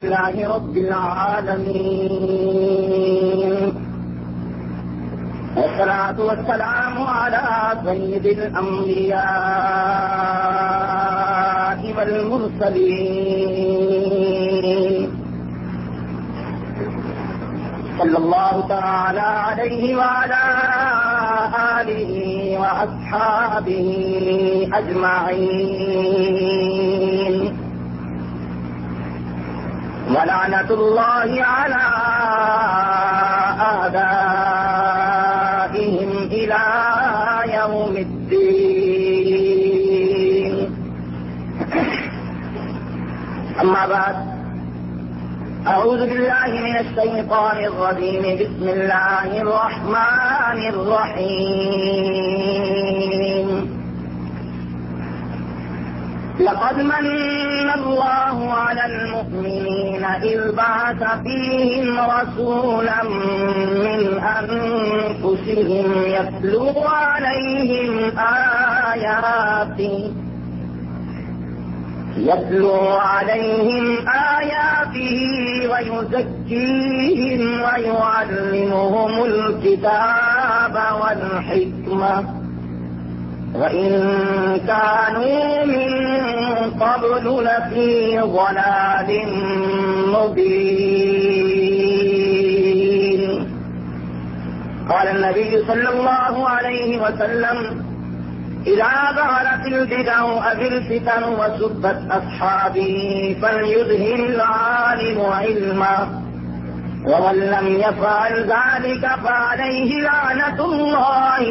لله رب العالمين، والصلاة والسلام على سيد الأنبياء والمرسلين، صلى الله تعالى عليه وعلى آله وأصحابه أجمعين، ولعنة الله على أعدائهم إلى يوم الدين. أما بعد، أعوذ بالله من الشيطان الرجيم. بسم الله الرحمن الرحيم. لقد من الله على المؤمنين إذ بعث فيهم رسولا من أنفسهم يتلو عليهم آياته ويزكيهم ويعلمهم الكتاب والحكمة وإن كانوا من قبل لفي ضلال مبين. قال النبي صلى الله عليه وسلم: إذا ظهرت البدع أو الفتن وسبت أصحابي فليظهر العالم علما، ومن لم يفعل ذلك فعليه لعنة الله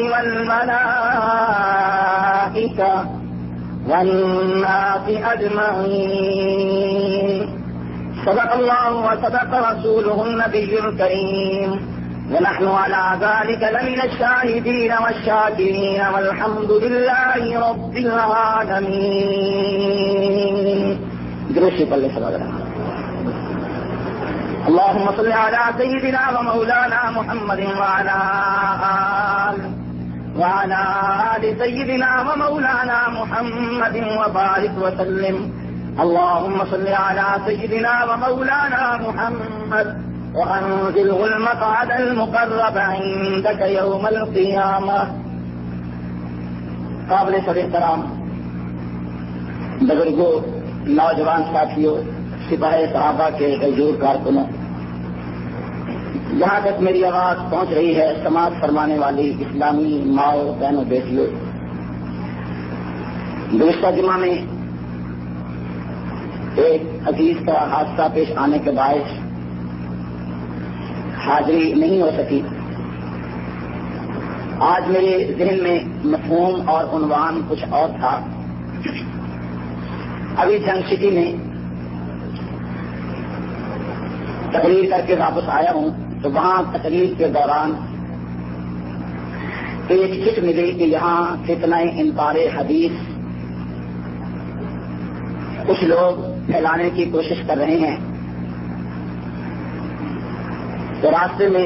والملائكة والناس أجمعين. صدق الله وصدق رسوله النبي الكريم، ونحن على ذلك لمن الشاهدين والشاكرين، والحمد لله رب العالمين. درشي بالله صلى الله عليه وسلم. اللهم صل على سيدنا ومولانا محمد وعلى آل سيدنا ومولانا محمد وبارك وسلم. اللهم صل على سيدنا ومولانا محمد وأنزله المقعد المقرب عندك يوم القيامة. قابل صد احترام بزرگوں، نوجوان ساتھیوں، سپاہ صحابہ کے غیور کارکنوں، جہاں تک میری آواز پہنچ رہی ہے، سماعت فرمانے والی اسلامی ماؤں، بہنوں، بیٹیوں، گزشتہ جمعہ میں ایک عزیز کا حادثہ پیش آنے کے باعث حاضری نہیں ہو سکی. آج میرے ذہن میں مفہوم اور عنوان کچھ اور تھا. ابھی جنگ سٹی میں تقریر کر کے واپس آیا ہوں، تو وہاں تقریر کے دوران ایک چٹ ملی کہ یہاں فتنہ انکار حدیث کچھ لوگ پھیلانے کی کوشش کر رہے ہیں. تو راستے میں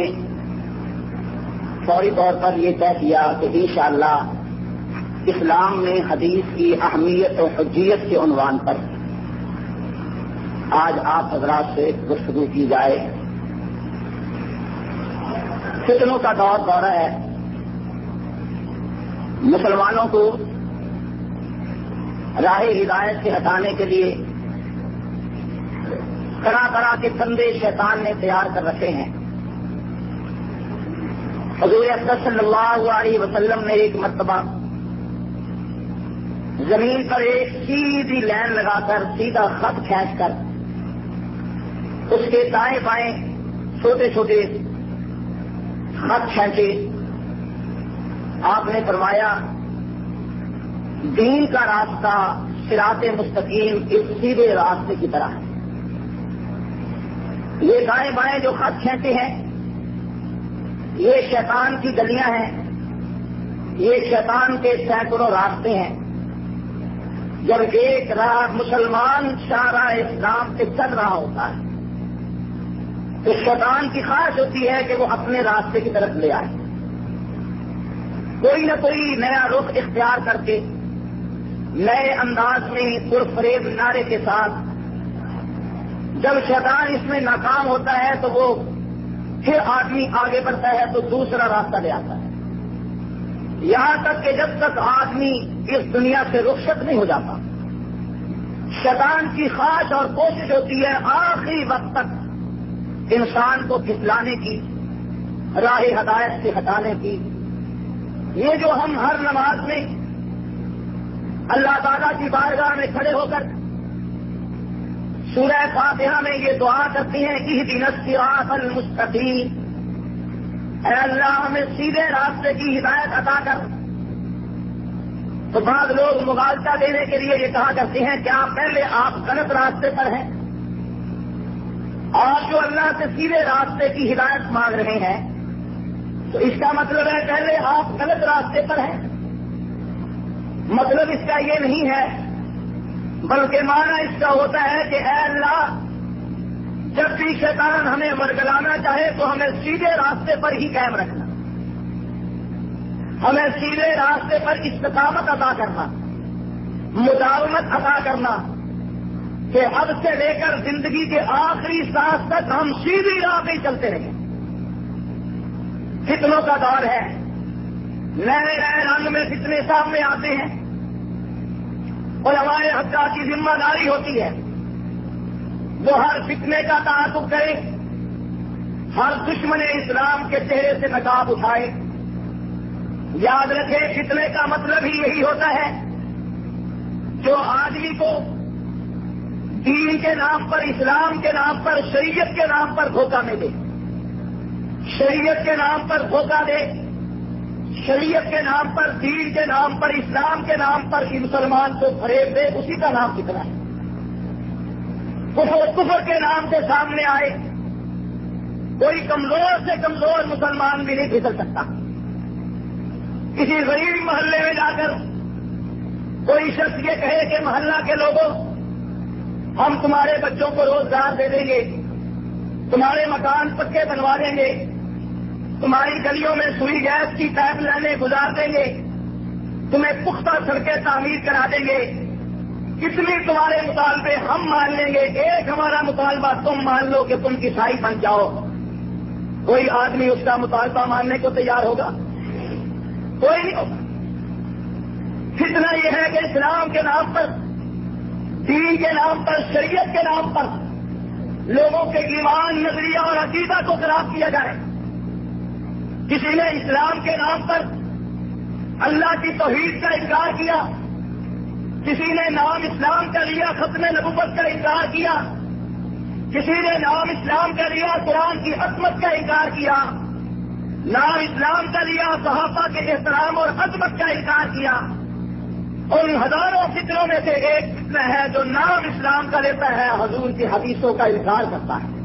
فوری طور پر یہ طے کیا کہ انشاءاللہ اسلام میں حدیث کی اہمیت و حجیت کے عنوان پر آج آپ حضرات سے گفتگو کی جائے. فتنوں کا دورہ ہے. مسلمانوں کو راہ ہدایت سے ہٹانے کے لیے طرح طرح کے بندے شیطان نے تیار کر رکھے ہیں. حضور اکرم صلی اللہ علیہ وسلم نے ایک مرتبہ زمین پر ایک سیدھی لائن لگا کر، سیدھا خط کھینچ کر، اس کے دائیں بائیں چھوٹے چھوٹے خط کھینچے. آپ نے فرمایا دین کا راستہ صراط مستقیم اس سیدھے راستے کی طرح ہے. یہ دائیں بائیں جو خط کھینچے ہیں یہ شیطان کی گلیاں ہیں، یہ شیطان کے سینکڑوں راستے ہیں. جب ایک راہ مسلمان شاہراہ اسلام سے چل رہا ہوتا ہے تو شیطان کی خواہش ہوتی ہے کہ وہ اپنے راستے کی طرف لے آئے. کوئی نہ کوئی نیا رخ اختیار کر کے نئے انداز میں پرفریب نعرے کے ساتھ جب شیطان اس میں ناکام ہوتا ہے تو وہ پھر آدمی آگے بڑھتا ہے تو دوسرا راستہ لے آتا ہے، یہاں تک کہ جب تک آدمی اس دنیا سے رخصت نہیں ہو جاتا، شیطان کی خواہش اور کوشش ہوتی ہے آخری وقت تک انسان کو پھسلانے کی، راہ ہدایت سے ہٹانے کی۔ یہ جو ہم ہر نماز میں اللہ تعالیٰ کی بارگاہ میں کھڑے ہو کر سورہ فاتحہ میں یہ دعا کرتے ہیں کہ اہدنا الصراط المستقیم، اے اللہ ہمیں سیدھے راستے کی ہدایت عطا کر، تو بعض لوگ مغالطہ دینے کے لیے یہ کہا کرتے ہیں کیا پہلے آپ غلط راستے پر ہیں؟ اور جو اللہ سے سیدھے راستے کی ہدایت مانگ رہے ہیں تو اس کا مطلب ہے پہلے آپ غلط راستے پر ہیں؟ مطلب اس کا یہ نہیں ہے، بلکہ معنی اس کا ہوتا ہے کہ اے اللہ جب بھی شیطان ہمیں ورگلانا چاہے تو ہمیں سیدھے راستے پر ہی قائم رکھنا، ہمیں سیدھے راستے پر استقامت عطا کرنا، مداومت عطا کرنا، کہ اب سے لے کر زندگی کے آخری سانس تک ہم سیدھی راہ پہ چلتے رہیں۔ فتنوں کا دور ہے، نئے نئے رنگ میں فتنے سامنے آتے ہیں، علماء حقہ کی ذمہ داری ہوتی ہے وہ ہر فتنے کا تعاقب کرے، ہر دشمن اسلام کے چہرے سے نقاب اٹھائے۔ یاد رکھے فتنے کا مطلب ہی یہی ہوتا ہے جو آدمی کو دین کے نام پر، اسلام کے نام پر، شریعت کے نام پر دھوکہ میں دے، شریعت کے نام پر دھوکہ دے، شریعت کے نام پر، دین کے نام پر، اسلام کے نام پر مسلمان کو فریب دے، اسی کا نام فتنہ ہے۔ کفر کے نام سے سامنے آئے، کوئی کمزور سے کمزور مسلمان بھی نہیں پھسل سکتا۔ کسی غریب محلے میں جا کر کوئی شخص یہ کہے کہ محلہ کے لوگوں ہم تمہارے بچوں کو روزگار دے دیں گے، تمہارے مکان پکے بنوا دیں گے، تمہاری گلیوں میں سوئی گیس کی پائپ لائنیں گزار دیں گے، تمہیں پختہ سڑکیں تعمیر کرا دیں گے، کتنی تمہارے مطالبے ہم مان لیں گے، ایک ہمارا مطالبہ تم مان لو کہ تم عیسائی بن جاؤ۔ کوئی آدمی اس کا مطالبہ ماننے کو تیار ہوگا؟ کوئی نہیں ہوگا۔ فتنہ یہ ہے کہ اسلام کے نام پر، دین کے نام پر، شریعت کے نام پر لوگوں کے ایمان، نظریہ اور عقیدہ کو خراب کیا جائے۔ کسی نے اسلام کے نام پر اللہ کی توحید کا انکار کیا، کسی نے نام اسلام کا لیا ختم نبوت کا انکار کیا، کسی نے نام اسلام کا لیا قرآن کی عظمت کا انکار کیا، نام اسلام کا لیا صحابہ کے احترام اور عظمت کا انکار کیا۔ ان ہزاروں فتنوں میں سے ایک فتنہ ہے جو نام اسلام کا لیتا ہے، حضور کی حدیثوں کا انکار کرتا ہے۔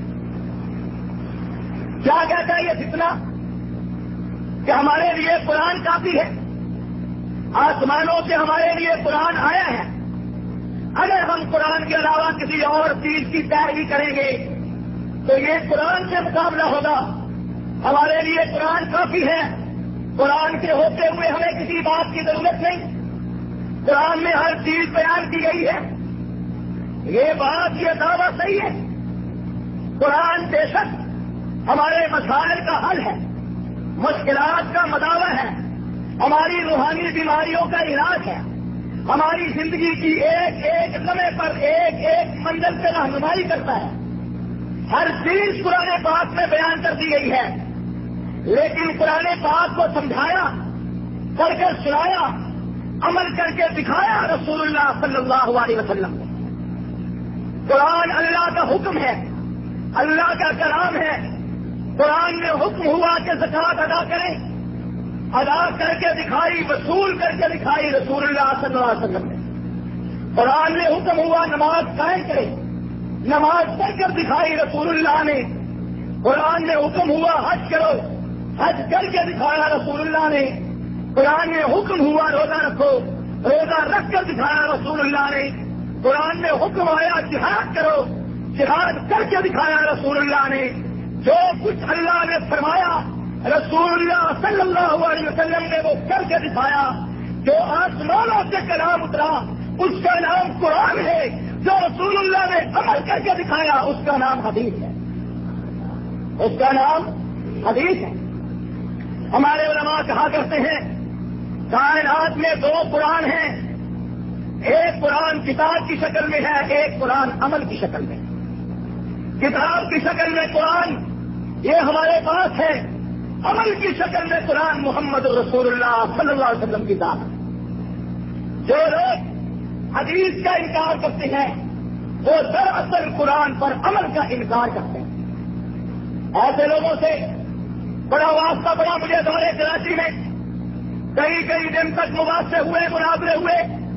کیا کہتا ہے یہ فتنہ؟ کہ ہمارے لیے قرآن کافی ہے، آسمانوں سے ہمارے لیے قرآن آیا ہے، اگر ہم قرآن کے علاوہ کسی اور چیز کی پیروی کریں گے تو یہ قرآن سے مقابلہ ہوگا۔ ہمارے لیے قرآن کافی ہے، قرآن کے ہوتے ہوئے ہمیں کسی بات کی ضرورت نہیں، قرآن میں ہر چیز بیان کی گئی ہے۔ یہ بات، یہ دعویٰ صحیح ہے، قرآن بے شک ہمارے مسائل کا حل ہے، مشکلات کا مداوع ہے، ہماری روحانی بیماریوں کا علاج ہے، ہماری زندگی کی ایک ایک لمحے پر ایک ایک منزل سے رہنمائی کرتا ہے۔ ہر چیز قرآن پاک میں بیان کر دی گئی ہے، لیکن قرآن پاک کو سمجھایا، پڑھ کر سنایا، عمل کر کے دکھایا رسول اللہ صلی اللہ علیہ وسلم نے۔ قرآن اللہ کا حکم ہے، اللہ کا کلام ہے۔ قرآن میں حکم ہوا کہ زکوٰۃ ادا کریں، ادا کر کے دکھائی، وصول کر کے دکھائی رسول اللہ صلی اللہ علیہ وسلم نے۔ قرآن میں حکم ہوا نماز قائم کریں، نماز پڑھ کر دکھائی رسول اللہ نے۔ قرآن میں حکم ہوا حج کرو، حج کر کے دکھایا رسول اللہ نے۔ قرآن میں حکم ہوا روزہ رکھو، روزہ رکھ کر دکھایا رسول اللہ نے۔ قرآن میں حکم آیا جہاد کرو، جہاد کر کے دکھایا رسول اللہ نے۔ جو کچھ اللہ نے فرمایا رسول اللہ صلی اللہ علیہ وسلم نے وہ کر کے دکھایا۔ جو آسمانوں سے کلام اترا اس کا نام قرآن ہے، جو رسول اللہ نے عمل کر کے دکھایا اس کا نام حدیث ہے، اس کا نام حدیث ہے۔ ہمارے علماء کہا کرتے ہیں کائنات میں دو قرآن ہیں، ایک قرآن کتاب کی شکل میں ہے، ایک قرآن عمل کی شکل میں۔ کتاب کی شکل میں قرآن یہ ہمارے پاس ہے، عمل کی شکل میں قرآن محمد رسول اللہ صلی اللہ علیہ وسلم کی ذات۔ جو لوگ حدیث کا انکار کرتے ہیں وہ دراصل قرآن پر عمل کا انکار کرتے ہیں۔ ایسے لوگوں سے بڑا واسطہ پڑا مجھے دورے کراچی میں، کئی دن تک مباحثے ہوئے، مناظرے ہوئے۔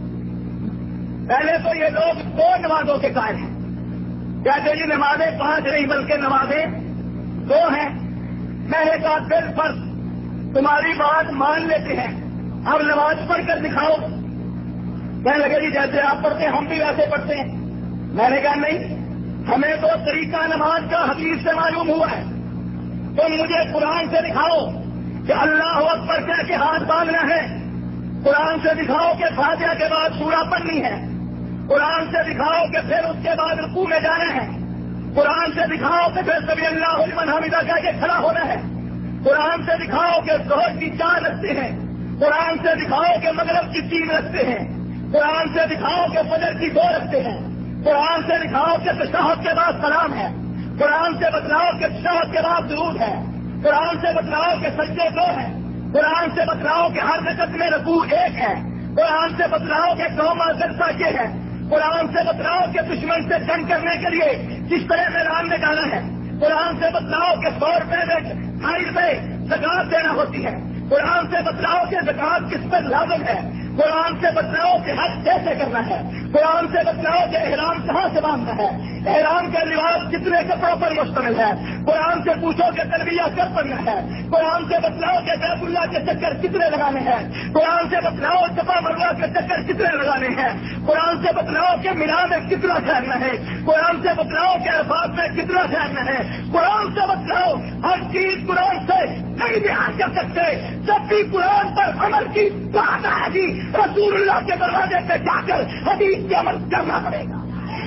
پہلے تو یہ لوگ دو نمازوں کے قائل ہیں، کہتے جی نمازیں 5 نہیں بلکہ نمازیں 2 ہیں۔ میں نے کہا بالفرض تمہاری بات مان لیتے ہیں، اب نماز پڑھ کر دکھاؤ۔ کہنے لگے جی جیسے آپ پڑھتے ہیں ہم بھی ویسے پڑھتے ہیں۔ میں نے کہا نہیں، ہمیں تو طریقہ نماز کا حدیث سے معلوم ہوا ہے، تم مجھے قرآن سے دکھاؤ کہ اللہ اکبر کہہ کے ہاتھ باندھنا ہے، قرآن سے دکھاؤ کہ فاتحہ کے بعد سورہ پڑھنی ہے، قرآن سے دکھاؤ کہ پھر اس کے بعد رکوع میں جانا ہے، قرآن سے دکھاؤ کہ پھر سبحان اللہ لمن حمدہ کہہ کے کھڑا ہونا ہے، قرآن سے دکھاؤ کہ ظہر کی 4 رکھتے ہیں، قرآن سے دکھاؤ کہ مغرب کی 3 رکھتے ہیں، قرآن سے دکھاؤ کہ فجر کی 2 رکھتے ہیں، قرآن سے دکھاؤ کہ تشہد کے بعد سلام ہے، قرآن سے بتلاؤ کہ تشہد کے بعد درود ہے، قرآن سے بتلاؤ کہ سجدے 2 ہیں، قرآن سے بتلاؤ کہ ہر رکعت میں رکوع 1 ہے، قرآن سے بتلاؤ کہ قوما جلسہ یہ ہے، قرآن سے بتلاؤ کہ دشمن سے جنگ کرنے کے لیے کس طرح میدان میں جانا ہے، قرآن سے بتلاؤ کہ 100 روپے میں 2.5 روپے زکات دینا ہوتی ہے، قرآن سے بتلاؤ کہ زکات کس پر لازم ہے، قرآن سے بتلاؤ کہ حج کیسے کرنا ہے، قرآن سے بتلاؤ کہ احرام کہاں سے باندھنا ہے، احرام کا لباس کتنے کپڑوں پر مشتمل ہے، قرآن سے پوچھو کہ تلبیہ کب پڑھنا ہے، قرآن سے بتلاؤ کہ بیت اللہ کے چکر کتنے لگانے ہیں، قرآن سے بتلاؤ صفا مروہ کے چکر کتنے لگانے ہیں، قرآن سے بتلاؤ کہ مینا میں کتنا ٹھہرنا ہے، قرآن سے بتلاؤ کہ عرفات میں کتنا ٹھہرنا ہے، قرآن سے بتلاؤ ہر چیز قرآن سے نہیں بیان کر سکتے، جب بھی قرآن پر عمل کی بات آئے گی رسول اللہ کے دروازے پہ جا کر حدیث پہ عمل کرنا پڑے گا۔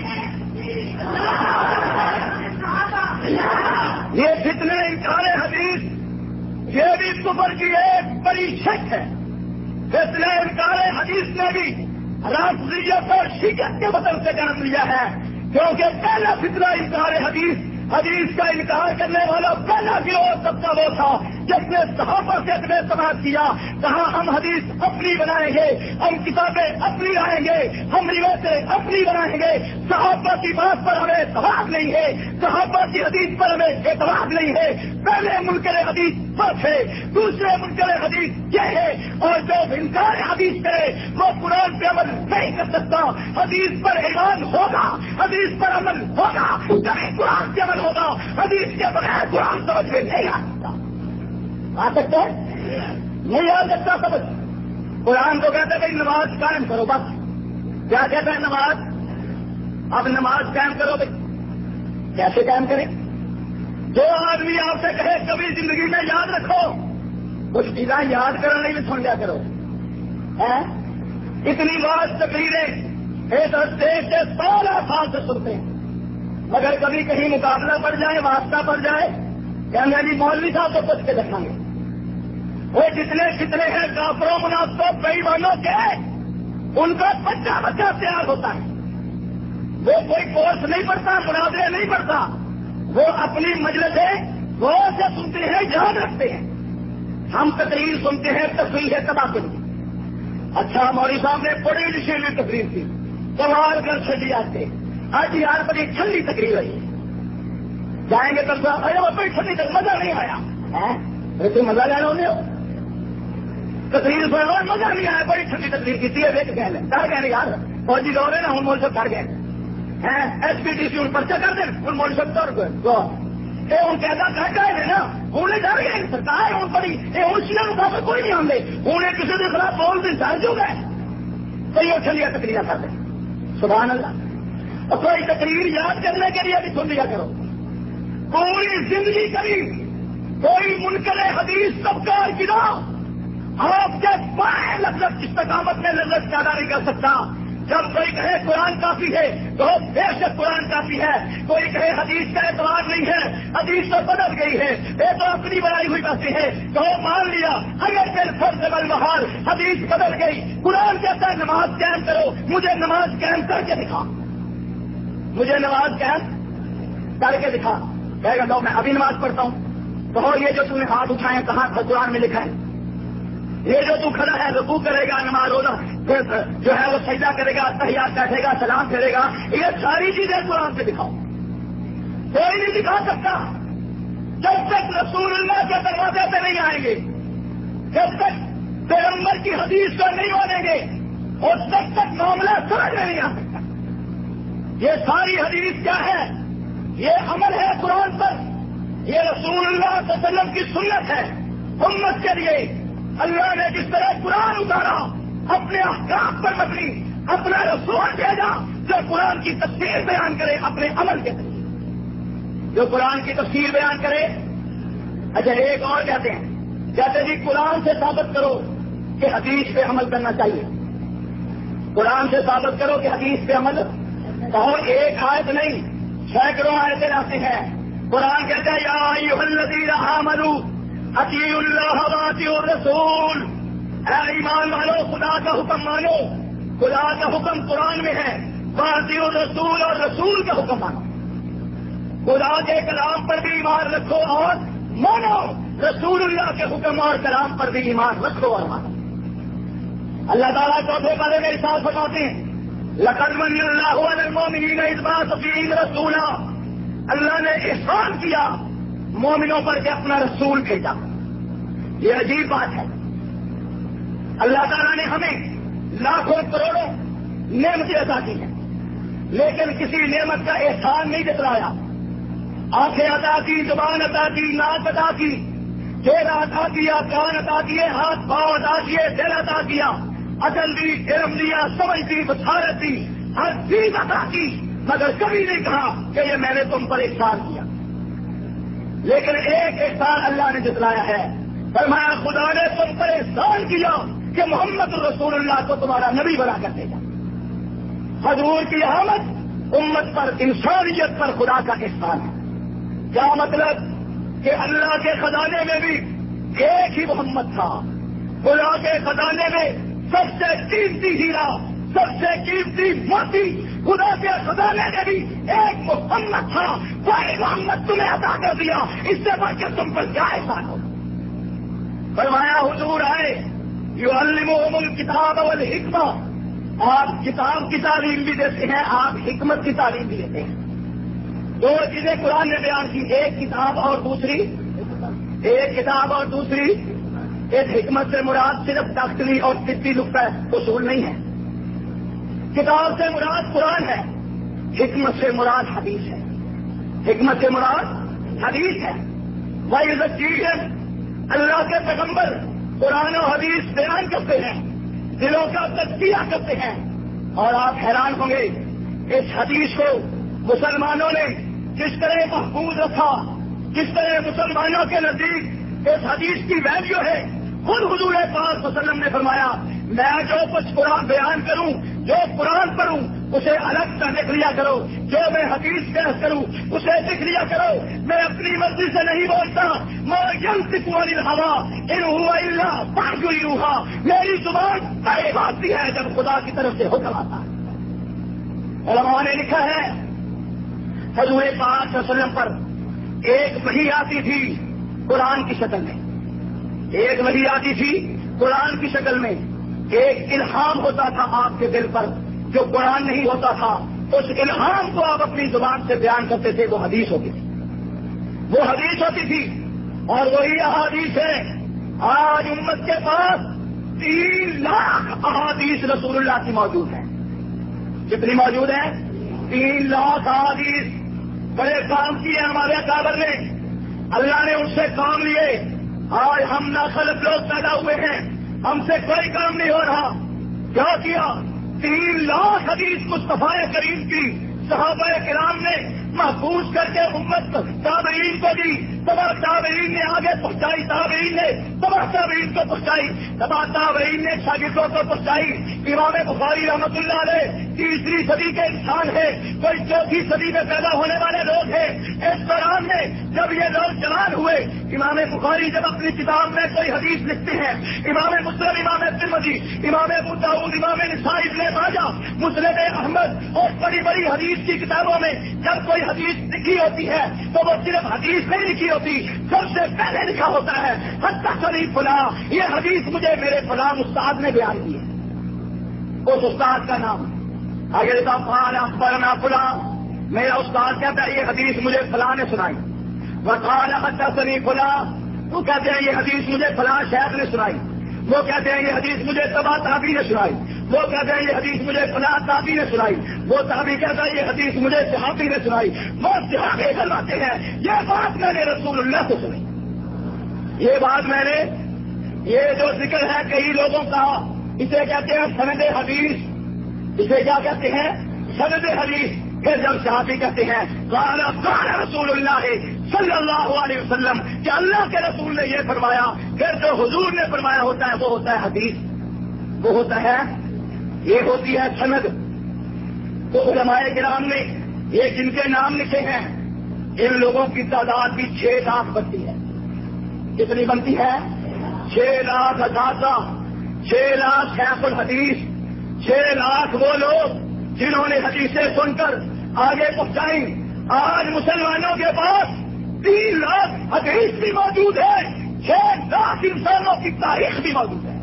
یہ فتنہ انکار حدیث یہ بھی کفر کی ایک بڑی شک ہے۔ فتنہ انکار حدیث نے بھی رافضیت اور شیعت کے بدل سے جنم لیا ہے، کیونکہ پہلا فتنہ انکار حدیث کا انکار کرنے والا پہلا گروہ طبقہ وہ تھا جس نے صحابہ سے اپنے اعتماد کیا، کہا ہم حدیث اپنی بنائیں گے، ہم کتابیں اپنی لائیں گے، ہم روایتیں اپنی بنائیں گے، صحابہ کی بات پر ہمیں اعتماد نہیں ہے، صحابہ کی حدیث پر ہمیں اعتماد نہیں ہے۔ پہلے منکر حدیث پر ہے، دوسرے منکر حدیث یہ ہے، اور جو انکار حدیث کرے وہ قرآن پہ عمل نہیں کر سکتا۔ حدیث پر ایمان ہوگا، حدیث پر عمل ہوگا، چاہے قرآن سے عمل ہوگا، حدیث کے بغیر قرآن سمجھ میں نہیں آ سکتا۔ آ سکتا ہے؟ نہیں آ سکتا سمجھ۔ قرآن تو کہتے بھائی نماز قائم کرو، بس کیا کہتا ہے نماز؟ اب نماز قائم کرو بھائی، کیسے قائم کریں؟ جو آدمی آپ سے کہے کبھی زندگی میں یاد رکھو، کچھ چیزیں یاد کرنے بھی سن لیا کرو۔ اتنی بات تقریریں اس دیش کے 16 سال سے سنتے ہیں، مگر کبھی کہیں مقابلہ پڑ جائے، واسطہ پڑ جائے، کہیں گے جی مولوی صاحب کو پوچھ کے دیکھیں گے۔ وہ جتنے ہیں کافروں منافقوں بے ایمانوں کے، ان کا بچہ تیار ہوتا ہے۔ وہ کوئی کورس نہیں پڑھتا، مناظرے نہیں پڑھتا، وہ اپنی مجلسیں غور سے سنتے ہیں، یاد رکھتے ہیں۔ ہم تقریر سنتے ہیں، تفریح تباکن کی۔ اچھا مولوی صاحب نے بڑی نشیلی تقریر کی، سوال کر چلی آتے، آج یار بڑی ٹھنڈی تقریر ہوئی، جائیں گے تو ارے وہ بڑی ٹھنڈی تک مزہ نہیں آیا، ویسے مزہ لینا انہیں تقریر سے مزہ نہیں آیا، بڑی ٹھنڈی تقریر کی ہے، ویک گئے ڈر گئے یار فوجی دور ہے نا، ہوں مول سب ڈر گئے ایس پی ٹی سی ہوں پرچہ کر دیں، ہوں مول سب ڈر گئے ہوں کہتا گھر گئے نا، ہوں ڈر گئے سرکار ہوں بڑی ہوں شیئر مقابلہ کوئی نہیں آتے، ہوں نے کسی کے خلاف بول دیں ڈر جو گئے تو یہ ٹھنڈیا تقریر کر دیں۔ سبحان اللہ۔ اور کوئی تقریر یاد کرنے کے لیے بھی سن لیا کرو، پوری زندگی کری کوئی منکر حدیث طبقہ گرا آپ کے بائیں لذت استقامت میں لذت پیدا نہیں کر سکتا، جب کوئی کہے قرآن کافی ہے تو بے شک قرآن کافی ہے، کوئی کہے حدیث کا اعتبار نہیں ہے، حدیث تو بدل گئی ہے، یہ تو اپنی بنائی ہوئی باتیں ہے، تو مان لیا اگر دل فرض بلبہار حدیث بدل گئی، قرآن کہتا ہے نماز قائم کرو، مجھے نماز قائم کر کے دکھا، مجھے نماز قائم کر کے دکھا، کہے گا لو میں ابھی نماز پڑھتا ہوں، کہو یہ جو تم نے ہاتھ اٹھائے کہاں قرآن میں لکھا ہے؟ یہ جو تو کھڑا ہے رکوع کرے گا، نماز روزہ پھر جو ہے وہ سجدہ کرے گا، تحیات بیٹھے گا، سلام پھیرے گا، یہ ساری چیزیں قرآن سے دکھاؤ، کوئی نہیں دکھا سکتا جب تک رسول اللہ کے دروازے پہ نہیں آئیں گے، جب تک پیغمبر کی حدیث کو نہیں مانیں گے اور تب تک معاملہ سمجھ میں نہیں آ سکتا۔ یہ ساری حدیث کیا ہے؟ یہ عمل ہے قرآن پر، یہ رسول اللہ صلی اللہ علیہ وسلم کی سنت ہے امت کے لیے۔ اللہ نے جس طرح قرآن اتارا اپنے احکام پر مبنی، اپنا رسول بھیجا جو قرآن کی تفسیر بیان کرے اپنے عمل کے ذریعے، جو قرآن کی تفسیر بیان کرے۔ اچھا ایک اور کہتے ہیں جی قرآن سے ثابت کرو کہ حدیث پہ عمل کرنا چاہیے، قرآن سے ثابت کرو کہ حدیث پہ عمل، اور ایک آیت نہیں سینکڑوں آیتیں لاتے ہیں۔ قرآن کہتا ہے یا ایھا الذین آمنوا اطیعوا اللہ واطیعوا الرسول، اے ایمان والو خدا کا حکم مانو، خدا کا حکم قرآن میں ہے، واطیعوا الرسول اور رسول کا حکم مانو، خدا کے کلام پر بھی ایمان رکھو اور مانو، رسول اللہ کے حکم اور کلام پر بھی ایمان رکھو اور مانو۔ اللہ تعالیٰ چوتھے بارے میں ارشاد فرماتے ہیں لقد من اللہ علی المؤمنین اذ بعث فیہم رسولا، اللہ نے احسان کیا مومنوں پر کہ اپنا رسول بھیجا۔ یہ عجیب بات ہے، اللہ تعالیٰ نے ہمیں لاکھوں کروڑوں نعمتیں عطا کی ہیں لیکن کسی نعمت کا احسان نہیں جتلایا۔ آنکھیں عطا کی، زبان عطا کی، ناک عطا کی، چہرہ عطا کیا، کان عطا کیے، ہاتھ پاؤں عطا کیے، دل عطا کیا، عقل دی، علم دیا، سمجھ دی، بصارت دی، ہر چیز عطا کی، مگر کبھی نہیں کہا کہ یہ میں نے تم پر احسان کیا۔ لیکن ایک احسان اللہ نے جتلایا ہے، فرمایا خدا نے تم پر احسان کیا کہ محمد رسول اللہ کو تمہارا نبی بنا کر دے گا۔ حضور کی آمد امت پر، انسانیت پر خدا کا احسان ہے۔ کیا مطلب؟ کہ اللہ کے خزانے میں بھی ایک ہی محمد تھا، خدا کے خزانے میں سب سے قیمتی ہیرا، سب سے قیمتی موتی خدا کے خزانے میں بھی ایک محمد تھا، وہی محمد تمہیں عطا کر دیا، اس سے بڑھ کے تم پر کیا احسان ہو؟ فرمایا حضور آئے یعلمہم الکتاب والحکمہ، آپ کتاب کی تعلیم بھی دیتے ہیں، آپ حکمت کی تعلیم بھی دیتے ہیں۔ دو چیزیں قرآن نے بیان کی، ایک کتاب اور دوسری، ایک کتاب اور دوسری ایک حکمت سے مراد صرف ڈاکٹری اور طبی نقطہ اصول نہیں ہے، کتاب سے مراد قرآن ہے، حکمت سے مراد حدیث ہے، حکمت سے مراد حدیث ہے۔ وَيُزَكِّيهِمْ، اللہ کے پیغمبر قرآن و حدیث بیان کرتے ہیں، دلوں کا تزکیہ کرتے ہیں، اور آپ حیران ہوں گے اس حدیث کو مسلمانوں نے کس طرح محفوظ رکھا، کس طرح مسلمانوں کے نزدیک اس حدیث کی ویلیو ہے۔ خود حضور پاک صلی اللہ علیہ وسلم نے فرمایا میں جو کچھ قرآن بیان کروں، جو قرآن پڑھوں اسے الگ سے لکھ لیا کرو، جو میں حدیث پیش کروں اسے لکھ لیا کرو، میں اپنی مرضی سے نہیں بولتا، ما ینطق عن الہوی ان هو الا وحی یوحی، میری زبان تب باتتی ہے جب خدا کی طرف سے حکم آتا ہے۔ علماء نے لکھا ہے حضور پاک صلی اللہ علیہ وسلم پر ایک وحی آتی تھی قرآن کی شکل میں، ایک وحی آتی تھی قرآن کی شکل میں، ایک الہام ہوتا تھا آپ کے دل پر جو قرآن نہیں ہوتا تھا، اس الہام کو آپ اپنی زبان سے بیان کرتے تھے، وہ حدیث ہوتی تھی، وہ حدیث ہوتی تھی، اور وہی احادیث ہے۔ آج امت کے پاس 3 لاکھ احادیث رسول اللہ کی موجود ہیں۔ کتنی موجود ہیں؟ 3 لاکھ احادیث۔ بڑے کام کیے ہمارے اکابر نے، اللہ نے ان سے کام لیے۔ آج ہم ناخلف لوگ پیدا ہوئے ہیں، ہم سے کوئی کام نہیں ہو رہا۔ کیا کیا؟ 3 لاکھ حدیث مصطفیٰ کریم کی صحابہ کرام نے محفوظ کر کے امت تابعین کو دی، تبا تابعین نے آگے پہنچائی، تابعین نے تبع تابعین کو پہنچائی، تبع تابعین نے شاگردوں کو پہنچائی۔ امام بخاری رحمۃ اللہ علیہ 3 صدی کے انسان ہے، کوئی 4 صدی میں پیدا ہونے والے لوگ ہیں۔ اس دوران میں جب یہ لوگ جوان ہوئے، امام بخاری جب اپنی کتاب میں کوئی حدیث لکھتے ہیں، امام مسلم، امام ترمذی، امام ابو داؤد، امام نسائی، ابن ماجہ، مسند احمد اور بڑی بڑی حدیث کی کتابوں میں جب کوئی حدیث لکھی ہوتی ہے تو وہ صرف حدیث نہیں لکھی ہوتی، سب سے پہلے لکھا ہوتا ہے حدثنی فلاں، یہ حدیث مجھے میرے فلاں استاد نے بیان کی ہے، اس استاد کا نام۔ اگر قال اخبرنا فلاں، میرا استاد کہتا ہے یہ حدیث مجھے فلاں نے سنائی، وقال حدثنی فلاں، وہ کہتے ہیں یہ حدیث مجھے فلاں شیخ نے سنائی، وہ کہتے ہیں یہ حدیث مجھے تبع تابعی نے سنائی، وہ کہتے ہیں یہ حدیث مجھے فلاں تابعی نے سنائی، وہ تابعی کہتا ہے یہ حدیث مجھے صحابی نے سنائی، وہ صحابی کہلاتے ہیں۔ یہ بات میں نے رسول اللہ سے سنی، یہ بات میں نے، یہ جو ذکر ہے کئی لوگوں کا، اسے کہتے ہیں سند حدیث، اسے کیا کہتے ہیں؟ سند حدیث۔ پھر جب صحابی کہتے ہیں قال رسول اللہ صلی اللہ علیہ وسلم کہ اللہ کے رسول نے یہ فرمایا، پھر جو حضور نے فرمایا ہوتا ہے وہ ہوتا ہے حدیث، وہ ہوتا ہے، یہ ہوتی ہے سند۔ تو علماء کرام نے یہ جن کے نام لکھے ہیں ان لوگوں کی تعداد بھی 6 لاکھ بنتی ہے۔ کتنی بنتی ہے؟ 6 لاکھ اساتذہ، 6 لاکھ شیخ الحدیث، 6 لاکھ وہ لوگ جنہوں نے حدیثیں سن کر آگے پہنچائی۔ آج مسلمانوں کے پاس 3 لاکھ حدیث بھی موجود ہے، 6 لاکھ انسانوں کی تاریخ بھی موجود ہے۔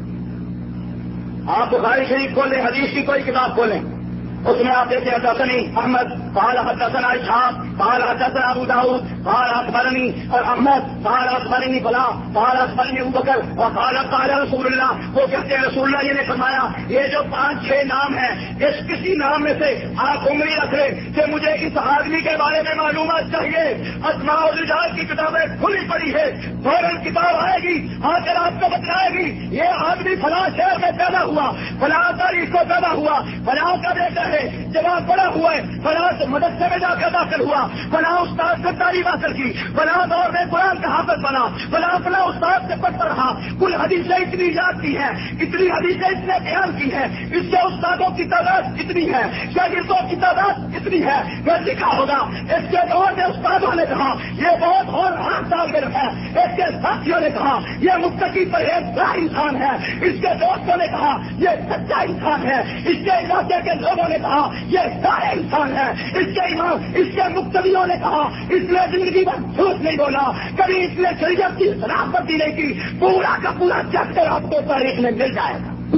آپ بخاری شریف کھولیں، حدیث کی کوئی کتاب کھولیں، اس میں آپ دیکھیں حدثنی احمد قال حدثنا اسحاق قال حدثنا ابو داؤد قال اخبرنی اور احمد قال اخبرنی فلاں قال اخبرنی ابو بکر وقال قال رسول اللہ، وہ کہتے ہیں رسول اللہ یہ نے فرمایا۔ یہ جو 5-6 نام ہیں، اس کسی نام میں سے آپ عمری رکھ لیں کہ مجھے اس آدمی کے بارے میں معلومات چاہیے۔ اسماء الرجال کی کتابیں کھلی پڑی ہے، فوراً کتاب آئے گی، آ کر آپ کو بتلائے گی یہ آدمی فلاں شہر میں پیدا ہوا، فلاں تاریخ کو پیدا ہوا، فلاں کا بیٹا ہے، جوان پڑا ہوا ہے، فلاں مدرسے میں جا کر داخل ہوا، فلاں استاد سے تعلیم حاصل کی، فلاں دور میں قرآن کا حافظ بنا، فلاں استاد سے پڑھتا رہا، کل حدیثیں اتنی یاد کی ہیں، اتنی حدیثیں اس نے بیان کی ہیں، اس کے استادوں کی تعداد کتنی ہے، شاگردوں کی تعداد کتنی ہے، یہ لکھا ہوگا۔ اس کے دور میں استادوں نے کہا یہ بہت اور طالب ہے، اس کے ساتھیوں نے کہا یہ متقی پرہیزگار انسان ہے، اس کے دوستوں نے کہا یہ سچا انسان ہے، اس کے علاقے کے لوگوں نے کہا یہ سارے انسان ہے، اس کے امام، اس کے مقتدیوں نے کہا اس نے زندگی میں جھوٹ نہیں بولا، کبھی اس نے شریعت کی خلاف ورزی نہیں کی، پورا کا پورا چیپٹر آپ کو تاریخ میں مل جائے گا۔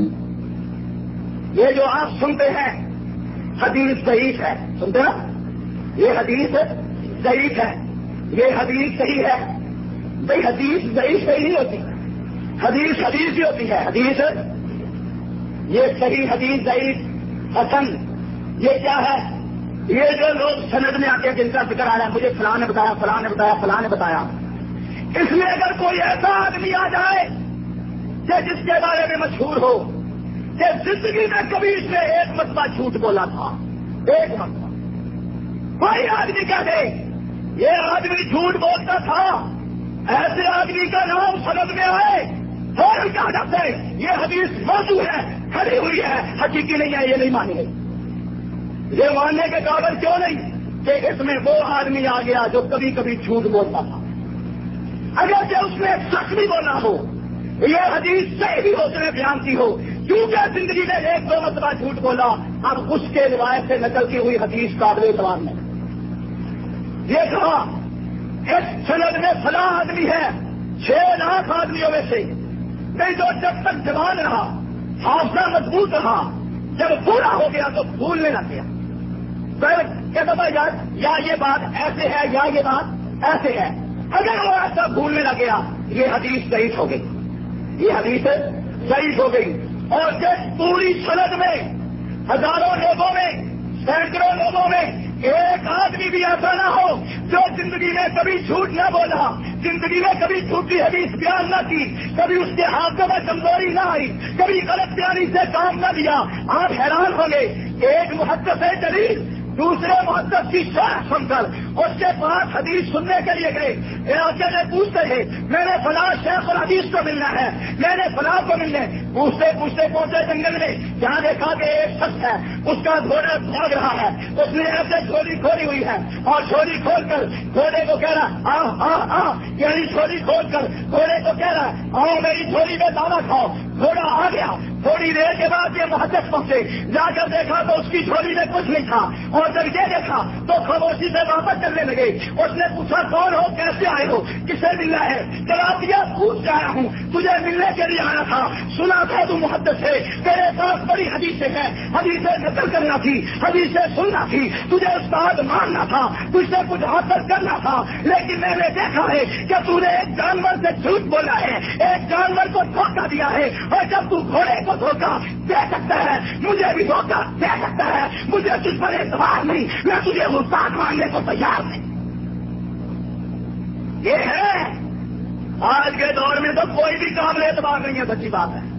یہ جو آپ سنتے ہیں حدیث ضعیف ہے، سنتے نا، یہ حدیث ضعیف ہے، یہ حدیث صحیح ہے۔ بھائی حدیث ضعیف صحیح نہیں ہوتی، حدیث حدیث ہی ہوتی ہے، حدیث یہ صحیح، حدیث ضعیف، حسن، یہ کیا ہے؟ یہ جو لوگ سند میں آتے ہیں جن کا ذکر آ رہا ہے مجھے فلاں نے بتایا، فلاں نے بتایا، فلاں نے بتایا، اس میں اگر کوئی ایسا آدمی آ جائے کہ جس کے بارے میں مشہور ہو کہ زندگی میں کبھی اس نے 1 مرتبہ جھوٹ بولا تھا، 1 مرتبہ، کوئی آدمی کہہ دے یہ آدمی جھوٹ بولتا تھا، ایسے آدمی کا نام سند میں آئے فوراً کہا جاتا ہے یہ حدیث موضوع ہے، کھڑی ہوئی ہے، حقیقی نہیں ہے، یہ نہیں مانی گئی۔ یہ ماننے کے قابل کیوں نہیں کہ اس میں وہ آدمی آ گیا جو کبھی کبھی جھوٹ بولتا تھا، اگرچہ اس نے سچ بھی بولا ہو، یہ حدیث صحیح بھی اس نے بیان کی ہو، کیونکہ زندگی میں 1-2 مرتبہ جھوٹ بولا، اب اس کے روایت سے نقل کی ہوئی حدیث قابل اعتبار نہیں۔ یہ کہا اس سند میں فلاں آدمی ہے 6 لاکھ آدمیوں میں سے، نہیں تو جب تک جوان رہا، حافظہ مضبوط رہا، جب پورا ہو گیا تو بھولنے لگ گیا، کہتا تھا یا یہ بات ایسے ہے یا یہ بات ایسے ہے، اگر وہ ایسا بھولنے لگ گیا یہ حدیث ضعیف ہو گئی، یہ حدیث ضعیف ہو گئی۔ اور جس پوری سند میں ہزاروں لوگوں میں، سینکڑوں لوگوں میں ایک آدمی بھی ایسا نہ ہو جو زندگی میں کبھی جھوٹ نہ بولا، زندگی میں کبھی جھوٹی حدیث بیان نہ کی، کبھی اس کے ہاتھوں میں کمزوری نہ آئی، کبھی غلط بیانی سے کام نہ لیا، آپ حیران ہوں گے۔ ایک محدث جلیل دوسرے محدث کی شرح سن کر اس کے پاس حدیث سننے کے لیے گئے، علاقے میں پوچھتے ہیں میں نے فلاں شیخ الحدیث کو ملنا ہے، میں نے فلاں کو ملنا ہے، پوچھتے پوچھتے پہنچے جنگل میں، جہاں دیکھا کہ ایک شخص ہے، اس کا گھوڑا بھاگ رہا ہے، اس نے ایسے جھولی کھولی ہوئی ہے اور جھولی کھول کر گھوڑے کو کہہ رہا یعنی جھولی کھول کر گھوڑے کو کہہ رہا آؤ میری جھولی میں دانا کھاؤ۔ گھوڑا آ گیا، تھوڑی دیر کے بعد یہ محدث پہنچے، جا کر دیکھا تو اس کی جھولی میں کچھ نہیں تھا، اور جب یہ دیکھا تو خاموشی سے واپس چلنے لگے۔ اس نے پوچھا کون ہو، کیسے آئے ہو، کسے ملنا ہے؟ جواب دیا پوچھ کے آیا ہوں، تجھے ملنے کے لیے آیا تھا، سنا تھا تو محدث ہے، تیرے پاس بڑی حدیثیں ہیں، حدیثیں نقل کرنا تھی، حدیثیں سننا تھی، تجھے استاد ماننا تھا، تجھ سے کچھ حاصل کرنا تھا، لیکن میں نے دیکھا ہے کہ تو نے ایک جانور سے جھوٹ بولا ہے، ایک جانور کو دھوکہ دیا ہے، اور جب تو گھوڑے کو دھوکہ دے سکتا ہے مجھے بھی دھوکہ دے سکتا ہے، مجھے تجھ پر اعتبار نہیں، میں تجھے استاد ماننے کو تیار نہیں۔ یہ ہے آج کے دور میں تو کوئی بھی قابل اعتبار نہیں ہے، سچی بات ہے۔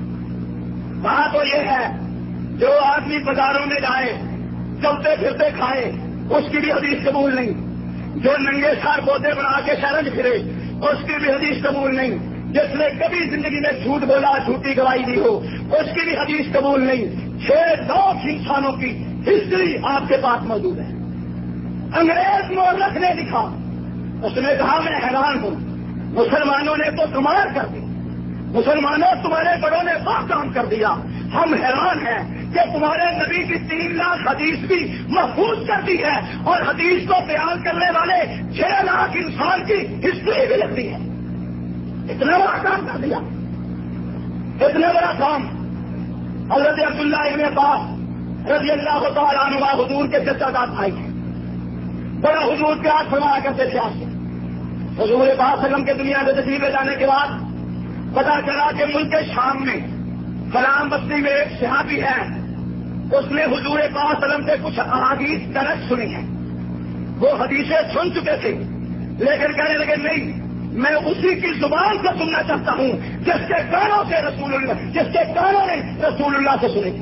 بات تو یہ ہے جو آدمی بازاروں میں جائے چلتے پھرتے کھائے اس کی بھی حدیث قبول نہیں، جو ننگے سار پودے بنا کے شرج پھرے اس کی بھی حدیث قبول نہیں، جس نے کبھی زندگی میں جھوٹ بولا جھوٹی گواہی دی ہو اس کی بھی حدیث قبول نہیں۔ 6 لاکھ انسانوں کی ہسٹری آپ کے پاس موجود ہے۔ انگریز مورخ نے لکھا، اس نے کہا میں حیران ہوں، مسلمانوں نے تو کمال کر دی، مسلمانوں تمہارے بڑوں نے بہت کام کر دیا، ہم حیران ہیں کہ تمہارے نبی کی 3 لاکھ حدیث بھی محفوظ کر دی ہے، اور حدیث کو بیان کرنے والے 6 لاکھ انسان کی ہسٹری بھی لکھ دی ہے۔ اتنا بڑا کام کر دیا، اتنا بڑا کام۔ حضرت عبداللہ ابن عباس رضی اللہ تعالیٰ عنہ حضور کے چچا داد بھائی ہیں، بڑا حضور کے ہاتھ فرمایا کرتے تھے۔ آپ سے حضور پاک صلی اللہ علیہ وسلم کے دنیا سے تشریف لے جانے کے بعد پتا چلا کہ ملک شام میں فلاں بستی میں ایک صحابی ہے، اس نے حضور پاک صلی اللہ علیہ وسلم سے کچھ احادیث درج سنی ہیں، وہ حدیثیں سن چکے تھے لیکن کہنے لگے نہیں، میں اسی کی زبان سے سننا چاہتا ہوں جس کے کانوں سے جس کے کانوں نے رسول اللہ سے سنی۔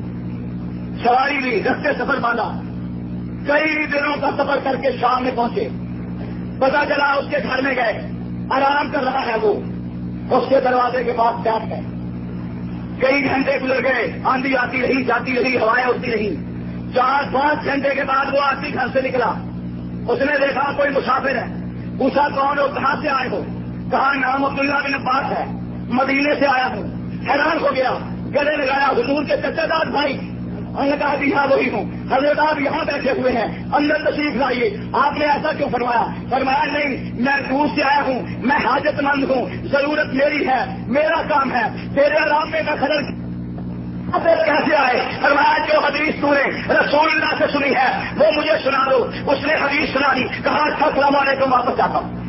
سواری لی، رستے سفر باندھا، کئی دنوں کا سفر کر کے شام میں پہنچے، پتا چلا اس کے گھر میں گئے، آرام کر رہا ہے وہ، اس کے دروازے کے پاس بیٹھ گئے، کئی گھنٹے گزر گئے، آندھی آتی رہی جاتی رہی، ہوائیں اڑتی رہی، 4-5 گھنٹے کے بعد وہ آدمی گھر سے نکلا، اس نے دیکھا کوئی مسافر ہے، پوچھا کون ہو، کہاں سے آئے ہو؟ کہا نام عبداللہ بن عباس ہے، مدینے سے آیا ہوں۔ حیران ہو گیا، گلے لگایا، حضور کے چچا داد بھائی؟ انہوں نے کہا جی ہاں وہی ہوں۔ حضرت آپ یہاں بیٹھے ہوئے ہیں، اندر تشریف لائیے۔ آپ نے ایسا کیوں فرمایا؟ فرمایا نہیں، میں دور سے آیا ہوں، میں حاجت مند ہوں، ضرورت میری ہے، میرا کام ہے، تیرے آرام میں خلل کیسے آئے؟ فرمایا جو حدیث تو نے رسول اللہ سے سنی ہے وہ مجھے سنا دو۔ اس نے حدیث سنا دی، کہا اچھا السلام علیکم، واپس جاتا ہوں۔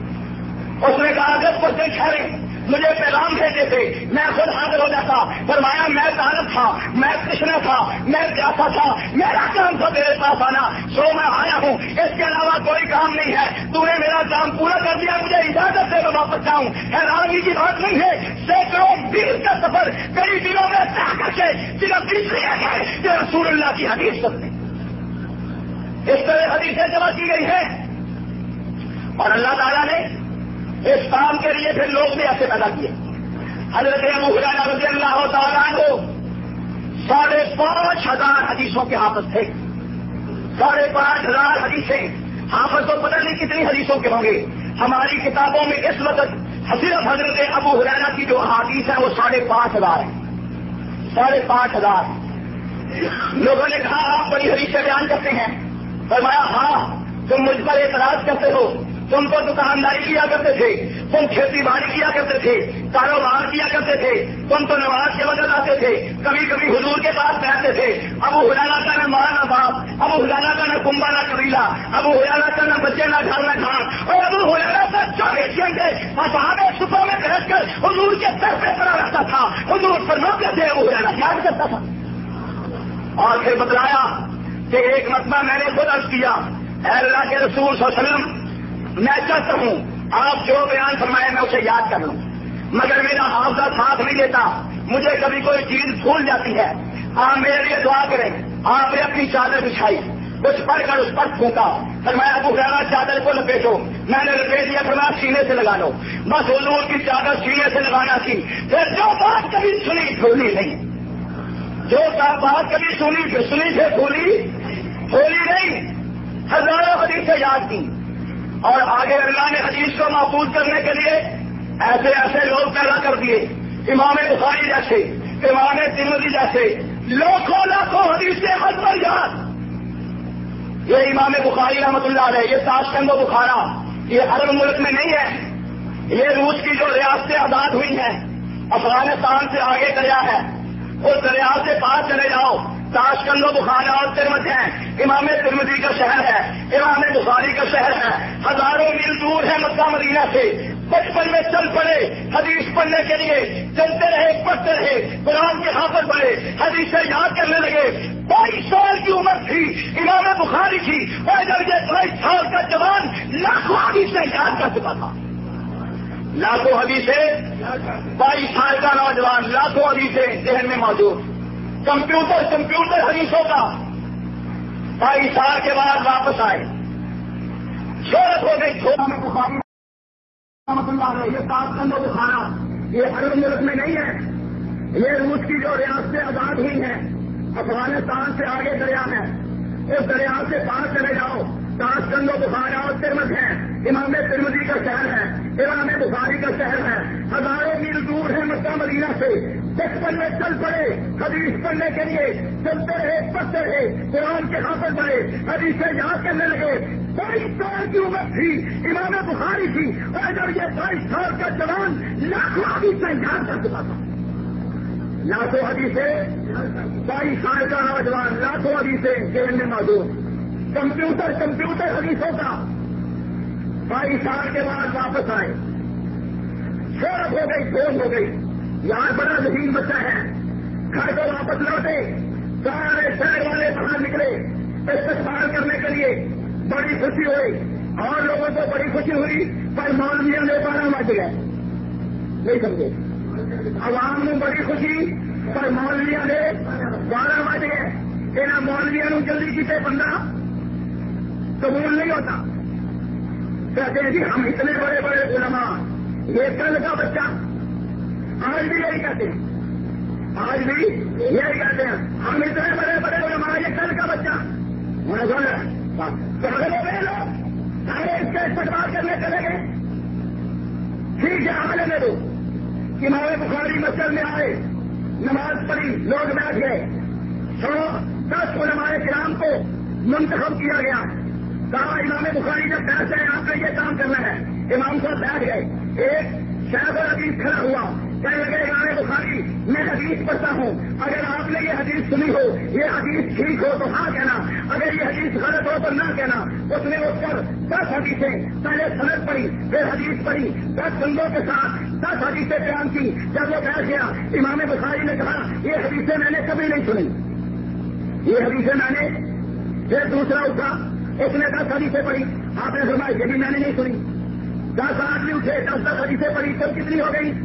اس نے کہا اگر کچھ دن ٹھہرے، مجھے پیغام بھیجے تھے، میں خود حاضر ہو جاتا۔ فرمایا میں طالب تھا، میں تشنا تھا، میں پیاسا تھا، میرا کام تھا تیرے پاس آنا، سو میں آیا ہوں، اس کے علاوہ کوئی کام نہیں ہے، تو نے میرا کام پورا کر دیا، مجھے اجازت دے میں واپس جاؤں۔ حیرانی کی بات نہیں ہے، سینکڑوں میل کا سفر کئی دنوں میں طے کر کے صرف اس لیے ہے کہ رسول اللہ کی حدیث سنتے، اس طرح حدیثیں جمع کی گئی ہیں، اور اللہ تعالیٰ نے اس کام کے لیے پھر لوگ بھی ایسے پیدا کیے۔ حضرت ابو ہریرہ رضی اللہ تعالیٰ عنہ 5,500 حدیثوں کے حافظ تھے، 5,500 حدیثیں۔ حافظ تو پتہ نہیں کتنی حدیثوں کے ہوں گے، ہماری کتابوں میں اس وقت صرف حضرت ابو ہریرہ کی جو احادیث ہیں وہ 5,500 ہیں، 5,500۔ لوگوں نے کہا آپ بڑی حدیثیں بیان کرتے ہیں، فرمایا ہاں تم مجھ پر اعتراض کرتے ہو، تم تو دکانداری کیا کرتے تھے، تم کھیتی باڑی کیا کرتے تھے، کاروبار کیا کرتے تھے، تم تو نماز کے وقت آتے تھے، کبھی کبھی حضور کے پاس بیٹھتے تھے۔ ابو ہریرہ کا نہ ماں نہ باپ، ابو ہریرہ کا نہ کنبا نہ قبیلہ، ابو ہریرہ کا نہ بچے نہ گھر نہ کھان، اور ابو ہریرہ کا 24 گھنٹے اصحاب صفوں میں بیٹھ کر حضور کے سر پہ پڑا رہتا تھا، حضور فرماتے تھے ابو ہریرہ یاد کرتا تھا۔ اور پھر بتلایا کہ ایک مرتبہ میں نے خود عرض کیا، اے اللہ کے رسول صلی اللہ علیہ وسلم، میں چاہتا ہوں آپ جو بیان فرمائے میں اسے یاد کر لوں، مگر میرا حافظہ ساتھ نہیں دیتا، مجھے کبھی کوئی چیز بھول جاتی ہے، آپ میرے لیے دعا کریں۔ آپ نے اپنی چادر بچھائی، کچھ پڑھ کر اس پر پھونکا، فرمایا ابو ہریرہ چادر کو لپیٹو، میں نے لپیٹ دیا، فرمایا سینے سے لگا لو، بس حضور کی چادر سینے سے لگانا تھی۔ پھر جو بات کبھی سنی بھولی نہیں، جو بات کبھی سنی پھر بھولی نہیں، ہزاروں حدیثیں یاد کی، اور آگے اللہ نے حدیث کو محفوظ کرنے کے لیے ایسے ایسے لوگ پیدا کر دیے، امام بخاری جیسے، امام ترمذی جیسے، لاکھوں حدیثیں حد پر یاد۔ یہ امام بخاری رحمۃ اللہ علیہ، یہ تاشقند و بخارا، یہ عرب ملک میں نہیں ہے، یہ روس کی جو ریاستیں آزاد ہوئی ہیں، افغانستان سے آگے دریا ہے، اس دریا سے پار چلے جاؤ، تاشقند و بخارا اور ترمذ ہیں، امام ترمذی کا شہر ہے، امام بخاری کا شہر ہے، ہزاروں میل دور ہے مکہ مدینہ سے، بچپن میں چل پڑے حدیث پڑھنے کے لیے، چلتے رہے پڑھتے رہے، قرآن کے حافظ بڑھے، حدیثیں یاد کرنے لگے۔ 22 سال کی عمر تھی امام بخاری کی، اور جب یہ 22 سال کا جوان لاکھوں حدیثیں یاد کر چکا تھا، لاکھوں حدیثیں، 22 سال کا نوجوان لاکھوں حدیثیں ذہن میں موجود، کمپیوٹر حدیثوں کا 22 سال کے بعد واپس آئے، شہرت ہو گئی۔ امام بخاری رحمۃ اللہ علیہ، یہ تاشقند و بخارا، یہ عرب ملک میں نہیں ہے، یہ روس کی جو ریاستیں آزاد ہوئی ہیں، افغانستان سے آگے دریا ہے، اس دریا سے پار چلے جاؤ، تاشقند و بخارا اور ترمذ ہیں، امام ترمذی کا شہر ہے، امام بخاری کا شہر ہے، ہزاروں میل دور ہے مکہ مدینہ سے، بچپن میں چل پڑے حدیث پڑھنے کے لیے، چلتے رہے پڑھتے رہے، قرآن کے حافظ بڑھے، حدیثیں یاد کرنے لگے۔ 22 سال کی عمر تھی امام بخاری کی، اور جب یہ 22 سال کا جوان لاکھوں حدیثیں یاد کر چکا تھا، لاکھوں حدیثیں، 22 سال کا نوجوان لاکھوں حدیثیں ذہن میں موجود، کمپیوٹر حدیثوں کا 22 سال کے بعد واپس آئے، شہرت ہو گئی، فوج ہو گئی، یہاں بڑا ذہین بچہ ہے، گھر کو واپس لوٹے، سارے شہر والے باہر نکلے استقبال کرنے کے لیے، بڑی خوشی ہوئی، اور لوگوں کو بڑی خوشی ہوئی، پر مولویوں نے 12 بج گئے، نہیں سمجھے، عوام میں بڑی خوشی، پر مولویوں نے 12 بج گئے، انہیں مولویوں نے جلدی کیتے بندہ قبول نہیں ہوتا، کہتے ہیں جی ہم اتنے بڑے بڑے علماء، یہ کل کا بچہ، آج بھی یہی کہتے ہیں، آج بھی یہی کہتے ہیں، ہم اتنے بڑے بڑے علماء، یہ کل کا بچہ، انہیں بولے لوگ سارے اس کا استقبال کرنے چلے گئے، ٹھیک ہے عملے میں دو، امام بخاری مسجد میں آئے، نماز پڑھی، لوگ بیٹھ گئے، 10 علماء کرام کو منتخب کیا گیا، کہا امام بخاری جب بیٹھ گئے آپ نے یہ کام کرنا ہے، امام صاحب بیٹھ گئے، ایک شیخ الحدیث کھڑا ہوا، کہنے لگے امام بخاری میں حدیث پڑھتا ہوں، اگر آپ نے یہ حدیث سنی ہو، یہ حدیث ٹھیک ہو تو ہاں کہنا، اگر یہ حدیث غلط ہو تو نہ کہنا۔ اس نے اٹھ کر 10 حدیثیں، پہلے سند پڑھی، پھر حدیث پڑھی، 10 بندوں کے ساتھ 10 حدیثیں بیان کی۔ جب وہ بیٹھ گیا، امام بخاری نے کہا یہ حدیثیں میں نے کبھی نہیں سنی، یہ حدیثیں میں نے، پھر دوسرا اٹھا، اس نے 10 حدیثیں پڑھی، آپ نے فرمایا یہ بھی میں نے نہیں سنی، 10 آدمی اٹھے، 10 حدیثیں پڑھی، تو کتنی ہو گئی؟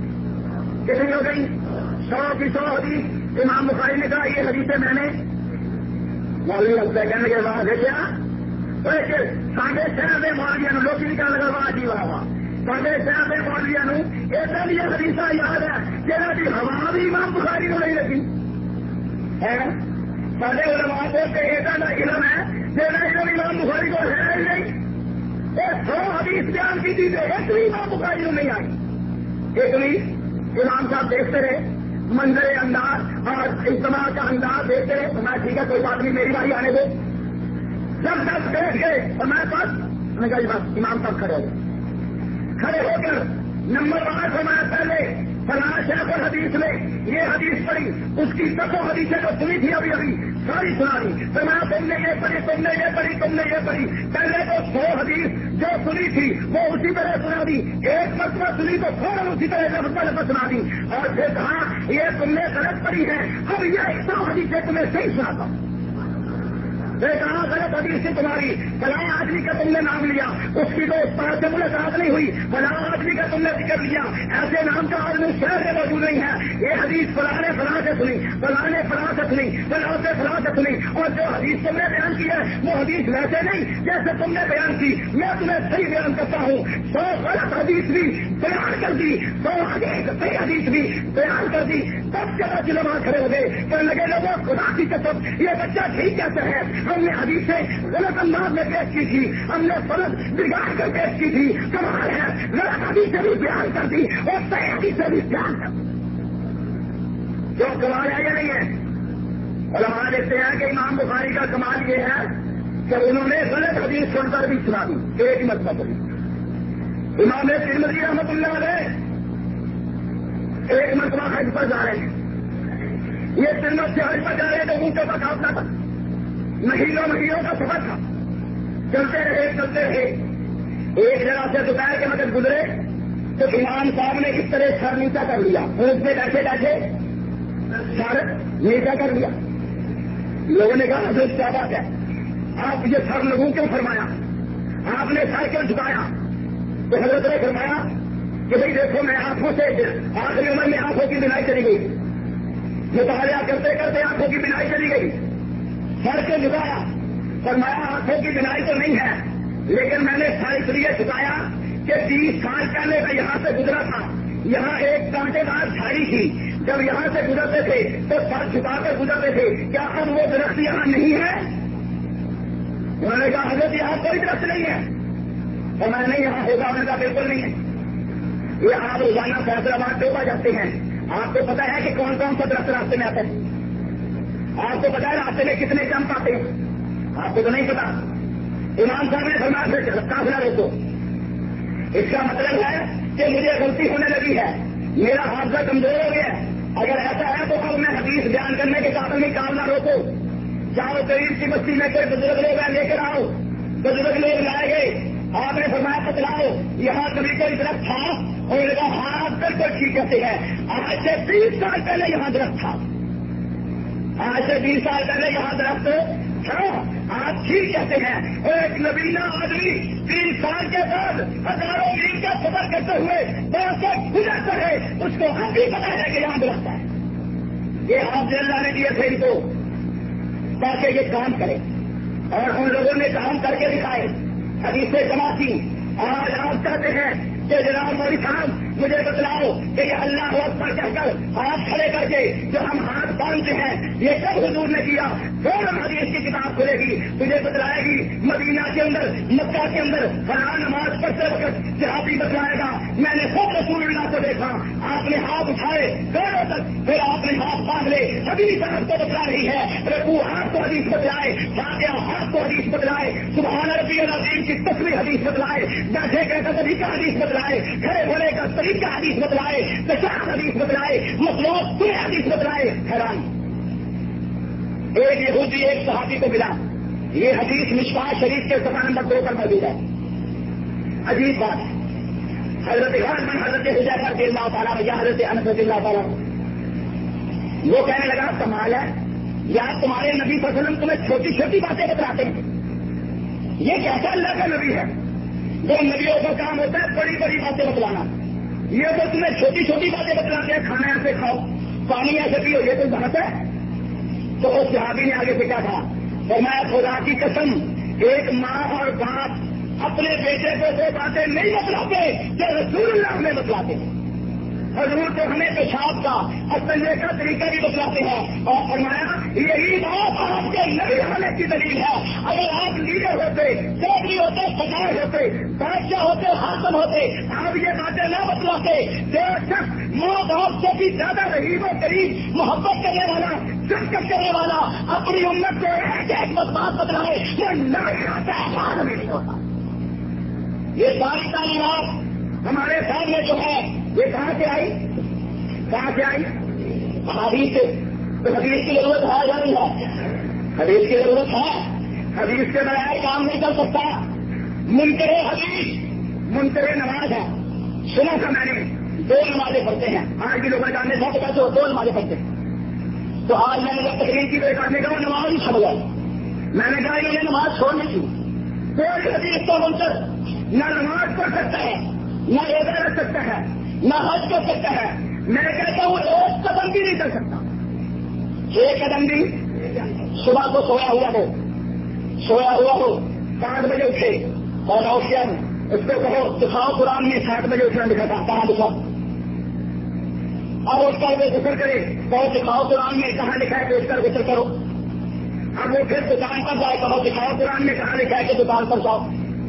100 کی 100 حدیث۔ امام بخاری نے کہا یہ حدیثیں میں نے، مولوی لگتا کہنے کے بعد دیکھا ساڈے شہر میں مولویا لوگ نکال لگا واہ جی واہ واہ، ساڈے شہر میں مولویا ایسا بھی حدیث یاد ہے جہاں کی ہوا بھی امام بخاری کو نہیں لگی ہے، سارے علماء کو ایسا کا علم ہے جہاں علم امام بخاری کو ہے ہی نہیں، 100 حدیث بیان کی چیزیں ایک بھی امام بخاری کو نہیں آئی، ایک بھی امام صاحب دیکھتے رہے، منظر انداز اور اجتماع کا انداز دیکھتے رہے، میں ٹھیک ہے کوئی بات نہیں میری باری آنے دو، جب تک بیٹھ گئے ہمارے پاس میں کہا بس امام صاحب کھڑے ہو کر نمبر 1 ہمارے پہلے فلاں شیخ الحدیث نے یہ حدیث پڑھی، اس کی 10 حدیثیں جو سنی تھی ابھی ساری سنا دی، فرمایا تم نے یہ پڑھی، تم نے یہ پڑھی، تم نے یہ پڑھی، پہلے تو 100 حدیث جو سنی تھی وہ اسی طرح سنا دی، ایک مرتبہ سنی تو فوراً اسی طرح لفظ سنا دی، اور پھر کہا یہ تم نے غلط پڑھی ہے، اب یہ 100 حدیثیں تمہیں صحیح سناتا ہوں، میں کہا غلط حدیث سے تمہاری فلاں آدمی کا تم نے نام لیا، اس کی تو استاد سے ملاقات نہیں ہوئی، فلاں آدمی کا تم نے ذکر لیا، ایسے نام کا آدمی شہر میں موجود نہیں ہے، یہ حدیث فلاں نے فلاں سے سنی، فلاں نے فلاں سے سنی، فلاں سے فلاں سے سنی، اور جو حدیث تم نے بیان کی ہے وہ حدیث ویسے نہیں جیسے تم نے بیان کی، میں تمہیں صحیح بیان کرتا ہوں، 100 غلط حدیث بھی بیان کر دی، 100 صحیح حدیث بھی بیان کر دی، سب جگہ جلوہ کھڑے ہو گئے، کہنے لگے لوگوں خدا کی قسم یہ بچہ ٹھیک کہتا ہے، ہم نے حدیثیں غلط انداز میں پیش کی تھی، ہم نے فرض بگاڑ کر پیش کی تھی، کمال ہے غلط حدیثیں بھی بیان کر دی اور صحیح حدیثیں بھی بیان کر دی۔ جو کمال ہے یا نہیں ہے؟ علماء دیکھتے ہیں کہ امام بخاری کا کمال یہ ہے کہ انہوں نے غلط حدیث سن کر بھی سنا دی، ایک مرتبہ کری۔ امام ترمذی رحمۃ اللہ علیہ ایک مرتبہ حج پر جا رہے ہیں، یہ ترمذی سے حج پر جا رہے تو اونٹوں کا قافلہ تھا، مہینوں کا سفر تھا، چلتے رہے، ایک جگہ سے دوپہر کے وقت گزرے تو امام صاحب نے اس طرح سر نیچا کر لیا، اونٹ پہ بیٹھے سر نیچا کر لیا۔ لوگوں نے کہا حضرت کیا بات ہے، آپ یہ سر لگوں کیوں فرمایا، آپ نے سر کیوں جھکایا؟ تو حضرت نے فرمایا کہ بھائی دیکھو میں آنکھوں سے آخری عمر میں آنکھوں کی بینائی چلی گئی، مطالعہ کرتے کرتے آنکھوں کی بینائی چلی گئی، سر کے جھکایا، فرمایا آنکھوں کی بینائی تو نہیں ہے لیکن میں نے سر اس لیے جھکایا کہ 20 سال پہلے میں یہاں سے گزرا تھا، یہاں ایک کانٹے دار جھاڑی تھی، جب یہاں سے گزرتے تھے تو سر جھکا کر گزرتے تھے، کیا اب وہ درخت یہاں نہیں ہے؟ انہوں نے کہا حضرت یہاں کوئی درخت نہیں ہے، اور میں نہیں یہاں ہوگا، انہوں نے کہا بالکل نہیں ہے۔ یہ آپ روزانہ فیصلہ آباد ٹوبا جاتے ہیں، آپ کو پتا ہے کہ کون کون سا درخت راستے میں آتے ہیں، آپ کو پتا ہے راستے میں کتنے جمپ آتے ہیں، آپ کو تو نہیں پتا۔ امام صاحب نے فرمایا سے قافلہ روکو، اس کا مطلب ہے کہ مجھے غلطی ہونے لگی ہے، میرا حافظہ کمزور ہو گیا، اگر ایسا ہے تو اب میں حدیث بیان کرنے کے قابل نہیں، قافلہ روکو، جاؤ قریب کی بستی میں کوئی بزرگ لوگ ہیں لے کر آؤ، بزرگ لوگ لائے گئے، آپ نے فرمایا بتلاؤ یہاں کبھی کوئی درخت تھا، اور انہوں نے کہا ہاں بالکل ٹھیک کہتے ہیں، آج سے 20 سال پہلے یہاں درخت تھا، آج سے 20 سال پہلے یہاں درخت تھا، آپ ٹھیک کہتے ہیں۔ ایک نبینا آدمی 30 سال کے بعد ہزاروں میل کا سفر کرتے ہوئے بہت سے گزرتا ہے، اس کو ہم بھی پتا ہے کہ یہاں درخت ہے، یہ حافظ اللہ نے دیے تھے ان کو تاکہ یہ کام کرے، اور ہم لوگوں نے کام کر کے دکھائے، حدیثیں جمع کی۔ آج آپ کہتے ہیں کہ جناب مولوی صاحب مجھے بتلاؤ کہ یہ اللہ اکبر کہہ کر ہاتھ کھڑے کر کے جو ہم ہاتھ باندھتے ہیں یہ کب حضور نے کیا؟ فوراً حدیث کی کتاب کھلے گی، تجھے بتلائے گی مدینہ کے اندر مکہ کے اندر فلاں نماز پڑھتے وقت صحابی بتلائے گا میں نے خود رسول اللہ کو دیکھا، آپ نے ہاتھ اٹھائے پیروں تک، پھر آپ نے ہاتھ باندھ لے، حدیث آپ کو بتلا رہی ہے، رکوع ہاتھ کو حدیث بتلائے، فاتحہ ہاتھ کو حدیث بتلائے، سبحان ربی العظیم کی تصویر حدیث بتلائے، بیٹھے کا طریقہ حدیث بتلائے، کھڑے ہونے کا طریقہ حدیث بتلائے، پیشاب حدیث بتلائے، مخلوق پورے حدیث بتلائے۔ حیران ایک یہودی ایک صحابی کو ملا، یہ حدیث مشکاہ شریف کے صفحہ نمبر 2 پر موجود ہے۔ عجیب بات، حضرت حضرت حذیفہ رضی اللہ تعالیٰ یا حضرت انس رضی اللہ تعالیٰ، وہ کہنے لگا کمال ہے یا تمہارے نبی صلی اللہ علیہ وسلم تمہیں چھوٹی چھوٹی باتیں بتلاتے ہیں، یہ کیسا اللہ کا نبی ہے؟ جو نبیوں کا کام ہوتا ہے بڑی بڑی باتیں بتلانا، یہ تو تمہیں چھوٹی چھوٹی باتیں بتلاتے ہیں، کھانا ایسے کھاؤ، پانی ایسے پیو، یہ تو بات ہے؟ تو اس صحابی نے آگے سے کہا تھا، فرمایا خدا کی قسم ایک ماں اور باپ اپنے بیٹے کو وہ باتیں نہیں بتلاتے جو رسول اللہ ہمیں بتلاتے ہیں، حضور تو ہمیں پیشاب کا اصلے کا طریقہ بھی بتلاتے ہیں، اور فرمایا یہی بات آپ کے نبی ہونے کی دلیل ہے، اگر آپ لیڈر ہوتے، چودھری ہوتے، سردار ہوتے، بادشاہ ہوتے، حاکم ہوتے، آپ یہ باتیں نہ بتلاتے، جو شخص ماں باپ سے بھی زیادہ رحیم و قریب محبت کرنے والا، شفقت کرنے والا، اپنی امت کو ایک ایک بات بتلائے وہ نہیں ہوتا ہے، نہیں ہوتا۔ یہ ساری تعلیمات ہمارے سامنے جو ہے یہ کہاں سے آئی؟ حدیث سے، تو حدیث کی ضرورت ہے یا نہیں ہے؟ حدیث کی ضرورت ہے، حدیث کے بغیر کام نہیں کر سکتا۔ منکر حدیث منکر نماز ہے، سنا تھا میں نے 2 نمازیں پڑھتے ہیں، آج بھی لوگ جاننے تھا کہ 2 نمازیں پڑھتے ہیں، تو آج میں نے جب تقریر کی تو ایک آدمی کا نماز ہی چھڑ گیا، میں نے کہا یہ نماز چھوڑنی تھی. کوئی حدیث کا منکر نہ نماز پڑھ سکتا ہے، نہ روزہ رکھ سکتا ہے، نہ حج کر سکتا ہے. میں کہتا ہوں ایک قدم بھی نہیں کر سکتا. ایک قدم بھی. صبح کو سویا ہوا ہو 5 بجے اٹھے اور آؤشین اس کو کہو دکھاؤ قرآن میں 7 بجے اٹھنا لکھا تھا، کہاں لکھا؟ اب اٹھ کر وہ ذکر کرے کہو دکھاؤ قرآن میں کہاں لکھا ہے کہ اٹھ کر ذکر کرو. اب وہ پھر دکان پر جائے کہو دکھاؤ قرآن میں کہاں لکھا ہے کہ دکان پر جاؤ.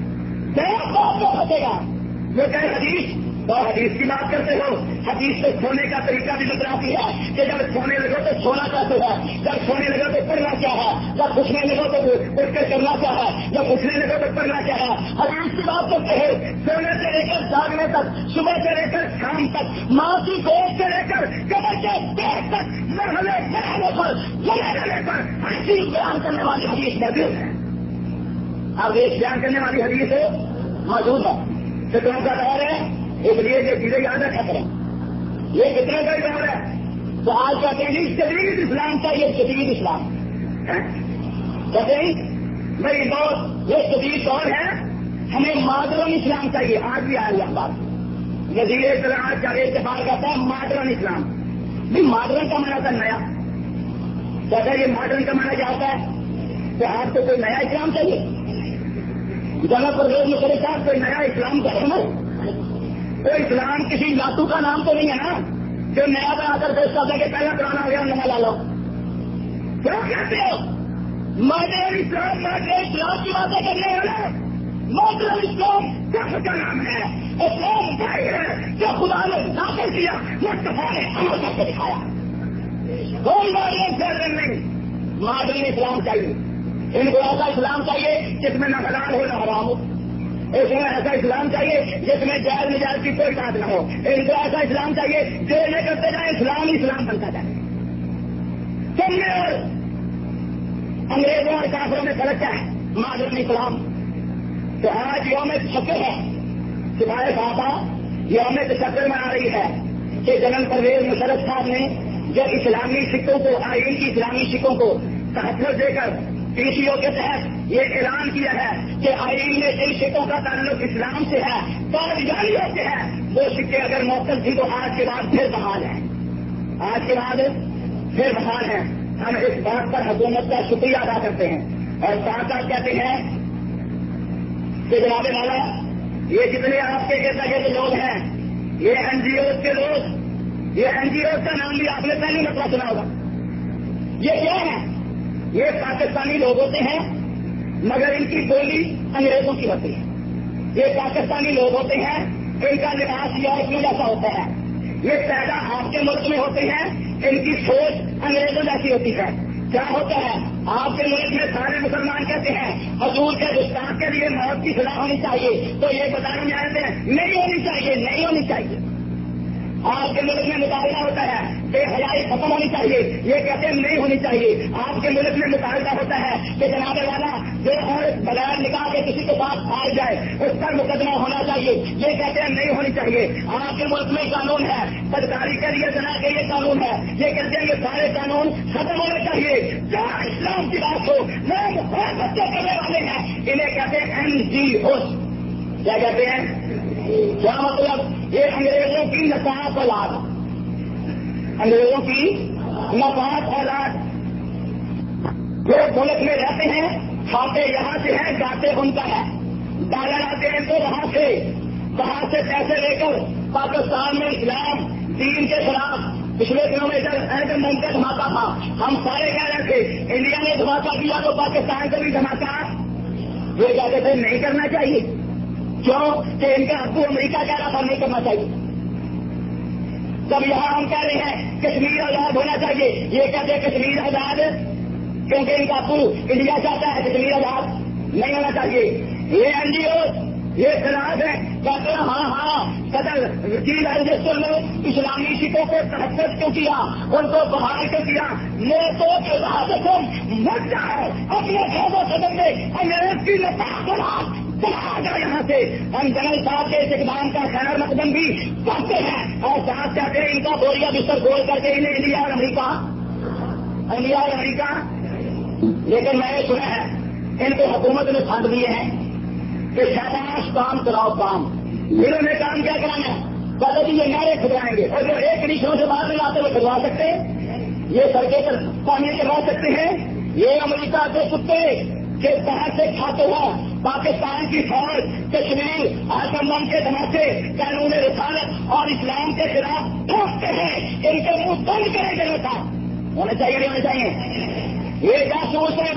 کیا پھنسے گا؟ وہ کہے حدیث تو حدیث کی بات کرتے ہو. حدیث سے سونے کا طریقہ بھی بتلاتی ہے کہ جب سونے لگو تو سونا کیسے ہے، جب سونے لگو تو پڑھنا کیا ہے، جب اٹھنے لگو تو اٹھ کر کرنا کیا ہے، جب اٹھنے لگو تو پڑھنا کیا ہے. حدیث کی بات کرتے ہو. سونے سے لے کر جاگنے تک، صبح سے لے کر شام تک، ماں کی گود سے لے کر کمر کے پیٹ تک، مرحلے پر لڑنے پر حدیث بیان کرنے والی حدیث موجود ہے. اب یہ بیان کرنے والی حدیث موجود ہے. فکروں کا دور ہے، اس لیے یہ چیزیں یاد رکھا کریں. یہ کتنے کا دور ہے تو آج کہتے ہیں جدید اسلام چاہیے، جدید اسلام کہتے ہیں بھائی دوست یہ جدید دور ہے، ہمیں ماڈرن اسلام چاہیے. آج بھی آ رہی ہے بات. وزیر اطلاعات کا اتفاق کرتا ہے ماڈرن اسلام. نہیں، ماڈرن کا مانا تھا نیا. کہتا ہے یہ ماڈرن کا مانا کیا ہوتا ہے کہ آپ کو کوئی نیا اسلام چاہیے. جناب پرویز مشرف صاحب کوئی نیا اسلام کا ہے نا؟ تو اسلام کسی لاتو کا نام تو نہیں ہے نا جو نیا بنا کر پیش کرتا کہ پہلا پرانا ہو گیا نیا لا لو. کیا کہتے ہو؟ ماڈرن اسلام کی باتیں کرنے والا ماڈرن اسلام کس کا نام ہے؟ اسلام بھائی ہے جو خدا نے نافذ کیا، مصطفیٰ نے عمل کر کے دکھایا. کوئی ماڈرن نہیں، ماڈرن اسلام چاہیے. ان کو ایسا اسلام چاہیے جس میں نہ حلال ہو نہ حرام ہو. اس میں ایسا اسلام چاہیے جس میں جائز نجائز کی کوئی بات نہ ہو. ان کو ایسا اسلام چاہیے جو یہ کرتے جائیں اسلام اسلام بنتا جائے. تم نے اور انگریزوں اور کافروں میں فرق کیا ہے؟ Modern Islam. تو آج یوم تشکر ہے، سپاہی صاحبہ یوم تشکر منا رہی ہے کہ جنرل پرویز مشرف صاحب نے جو اسلامی سکھوں کو، آئین کی اسلامی سکھوں کو تحفظ دے کر پی سی او کے تحت یہ اعلان کیا ہے کہ آئین میں جن سکھوں کا تعلق اسلام سے ہے، کاغذاریوں سے ہے، وہ سکے اگر موصل تھی تو آج کے بعد پھر بحال ہیں. آج کے بعد پھر بحال ہیں. ہم اس بات پر حکومت کا شکریہ ادا کرتے ہیں اور ساتھ ساتھ کہتے ہیں کہ جناب والا یہ جتنے آپ کے ارد گرد لوگ ہیں، یہ این جی اوز کے لوگ، یہ این جی اوز کا نام بھی آپ نے پہلی مرتبہ سنا ہوگا. یہ کیا ہے؟ یہ پاکستانی لوگ ہوتے ہیں مگر ان کی بولی انگریزوں کی ہوتی ہے. یہ پاکستانی لوگ ہوتے ہیں، ان کا لباس یورپیوں جیسا ہوتا ہے. یہ پیدا آپ کے ملک میں ہوتے ہیں، ان کی سوچ انگریزوں جیسی ہوتی ہے. کیا ہوتا ہے؟ آپ کے ملک میں سارے مسلمان کہتے ہیں حضور کے گستاخ کے لیے موت کی سزا ہونی چاہیے، تو یہ بتانے جاتے ہیں نہیں ہونی چاہیے، نہیں ہونی چاہیے. آپ کے ملک میں مقابلہ ہوتا ہے بے حیائی ختم ہونی چاہیے، یہ کہتے ہیں نہیں ہونی چاہیے. آپ کے ملک میں مقابلہ ہوتا ہے کہ جناب والا جو عورت بغیر نکاح کے کسی کے ساتھ آ جائے اس پر مقدمہ ہونا چاہیے، یہ کہتے ہیں نہیں ہونی چاہیے. آپ کے ملک میں قانون ہے بدکاری کے لیے جنا کے یہ قانون ہے، یہ کہتے ہیں یہ سارے قانون ختم ہونے چاہیے. جہاں اسلام کی بات ہو لوگ بہت بچے کرنے والے ہیں، انہیں کہتے ہیں این جی اوز. کیا کہتے ہیں؟ کیا مطلب؟ یہ انگریزوں کی نفاذ اولاد، انگریزوں کی نفاذ اولاد جو ملک میں رہتے ہیں، کھاتے یہاں سے ہیں، جاتے ان کا ہے. ڈالر آتے ہیں تو وہاں سے پیسے لے کر پاکستان میں اسلام دین کے خلاف پچھلے دنوں میں ادھر ممکن دھماکہ تھا. ہم سارے کہہ رہے تھے انڈیا نے دھماکہ کیا تو پاکستان کو بھی دھماکہ یہ کہتے تھے نہیں کرنا چاہیے. کیوں کہ ان کا ابو امریکہ کہہ رہا تھا نہیں کرنا چاہیے. جب یہاں ہم کہہ رہے ہیں کشمیر آزاد ہونا چاہیے، یہ کہتے ہیں کشمیر آزاد کیونکہ ان کا ابو انڈیا چاہتا ہے، کشمیر آزاد نہیں ہونا چاہیے. یہ این جی او یہ خلاف ہے، کہتے ہیں ہاں صدر وکیل رجسٹر میں اسلامی سکھوں کو تحفظ کیوں کیا، ان کو بحال کیوں کیا. میں تو مر جائے اپنے خیبوں صدر میں انگریز کی نفاذ یہاں سے. ہم جنرل صاحب کے اس اقدام کا خیر مقدم بھی کرتے ہیں اور ساتھ کہتے ہیں ان کا بوریا بستر کھول کر کے انہیں انڈیا اور امریکہ لیکن میں نے سنا ہے ان کو حکومت نے پھنڈ دیے ہیں کہ شاباش کام کراؤ کام. انہوں نے کام کیا کرانا ہے؟ پہلے بھی یہ نعرے کھدوائیں گے اور جو ایک کنڈیشنوں سے باہر نہیں آتے وہ کھدوا سکتے ہیں؟ یہ سڑکیں پانی کروا سکتے ہیں؟ یہ امریکہ کے کتے کے باہر سے کھاتے ہوا پاکستان کی فوج کشمیر آسمان کے دھماکے قانون رسالت اور اسلام کے خلاف ٹھوکتے ہیں. ان کے منہ بند کریں گے ہوتا ہونا چاہیے نہیں ہونا چاہیے. یہ جاسوس ہے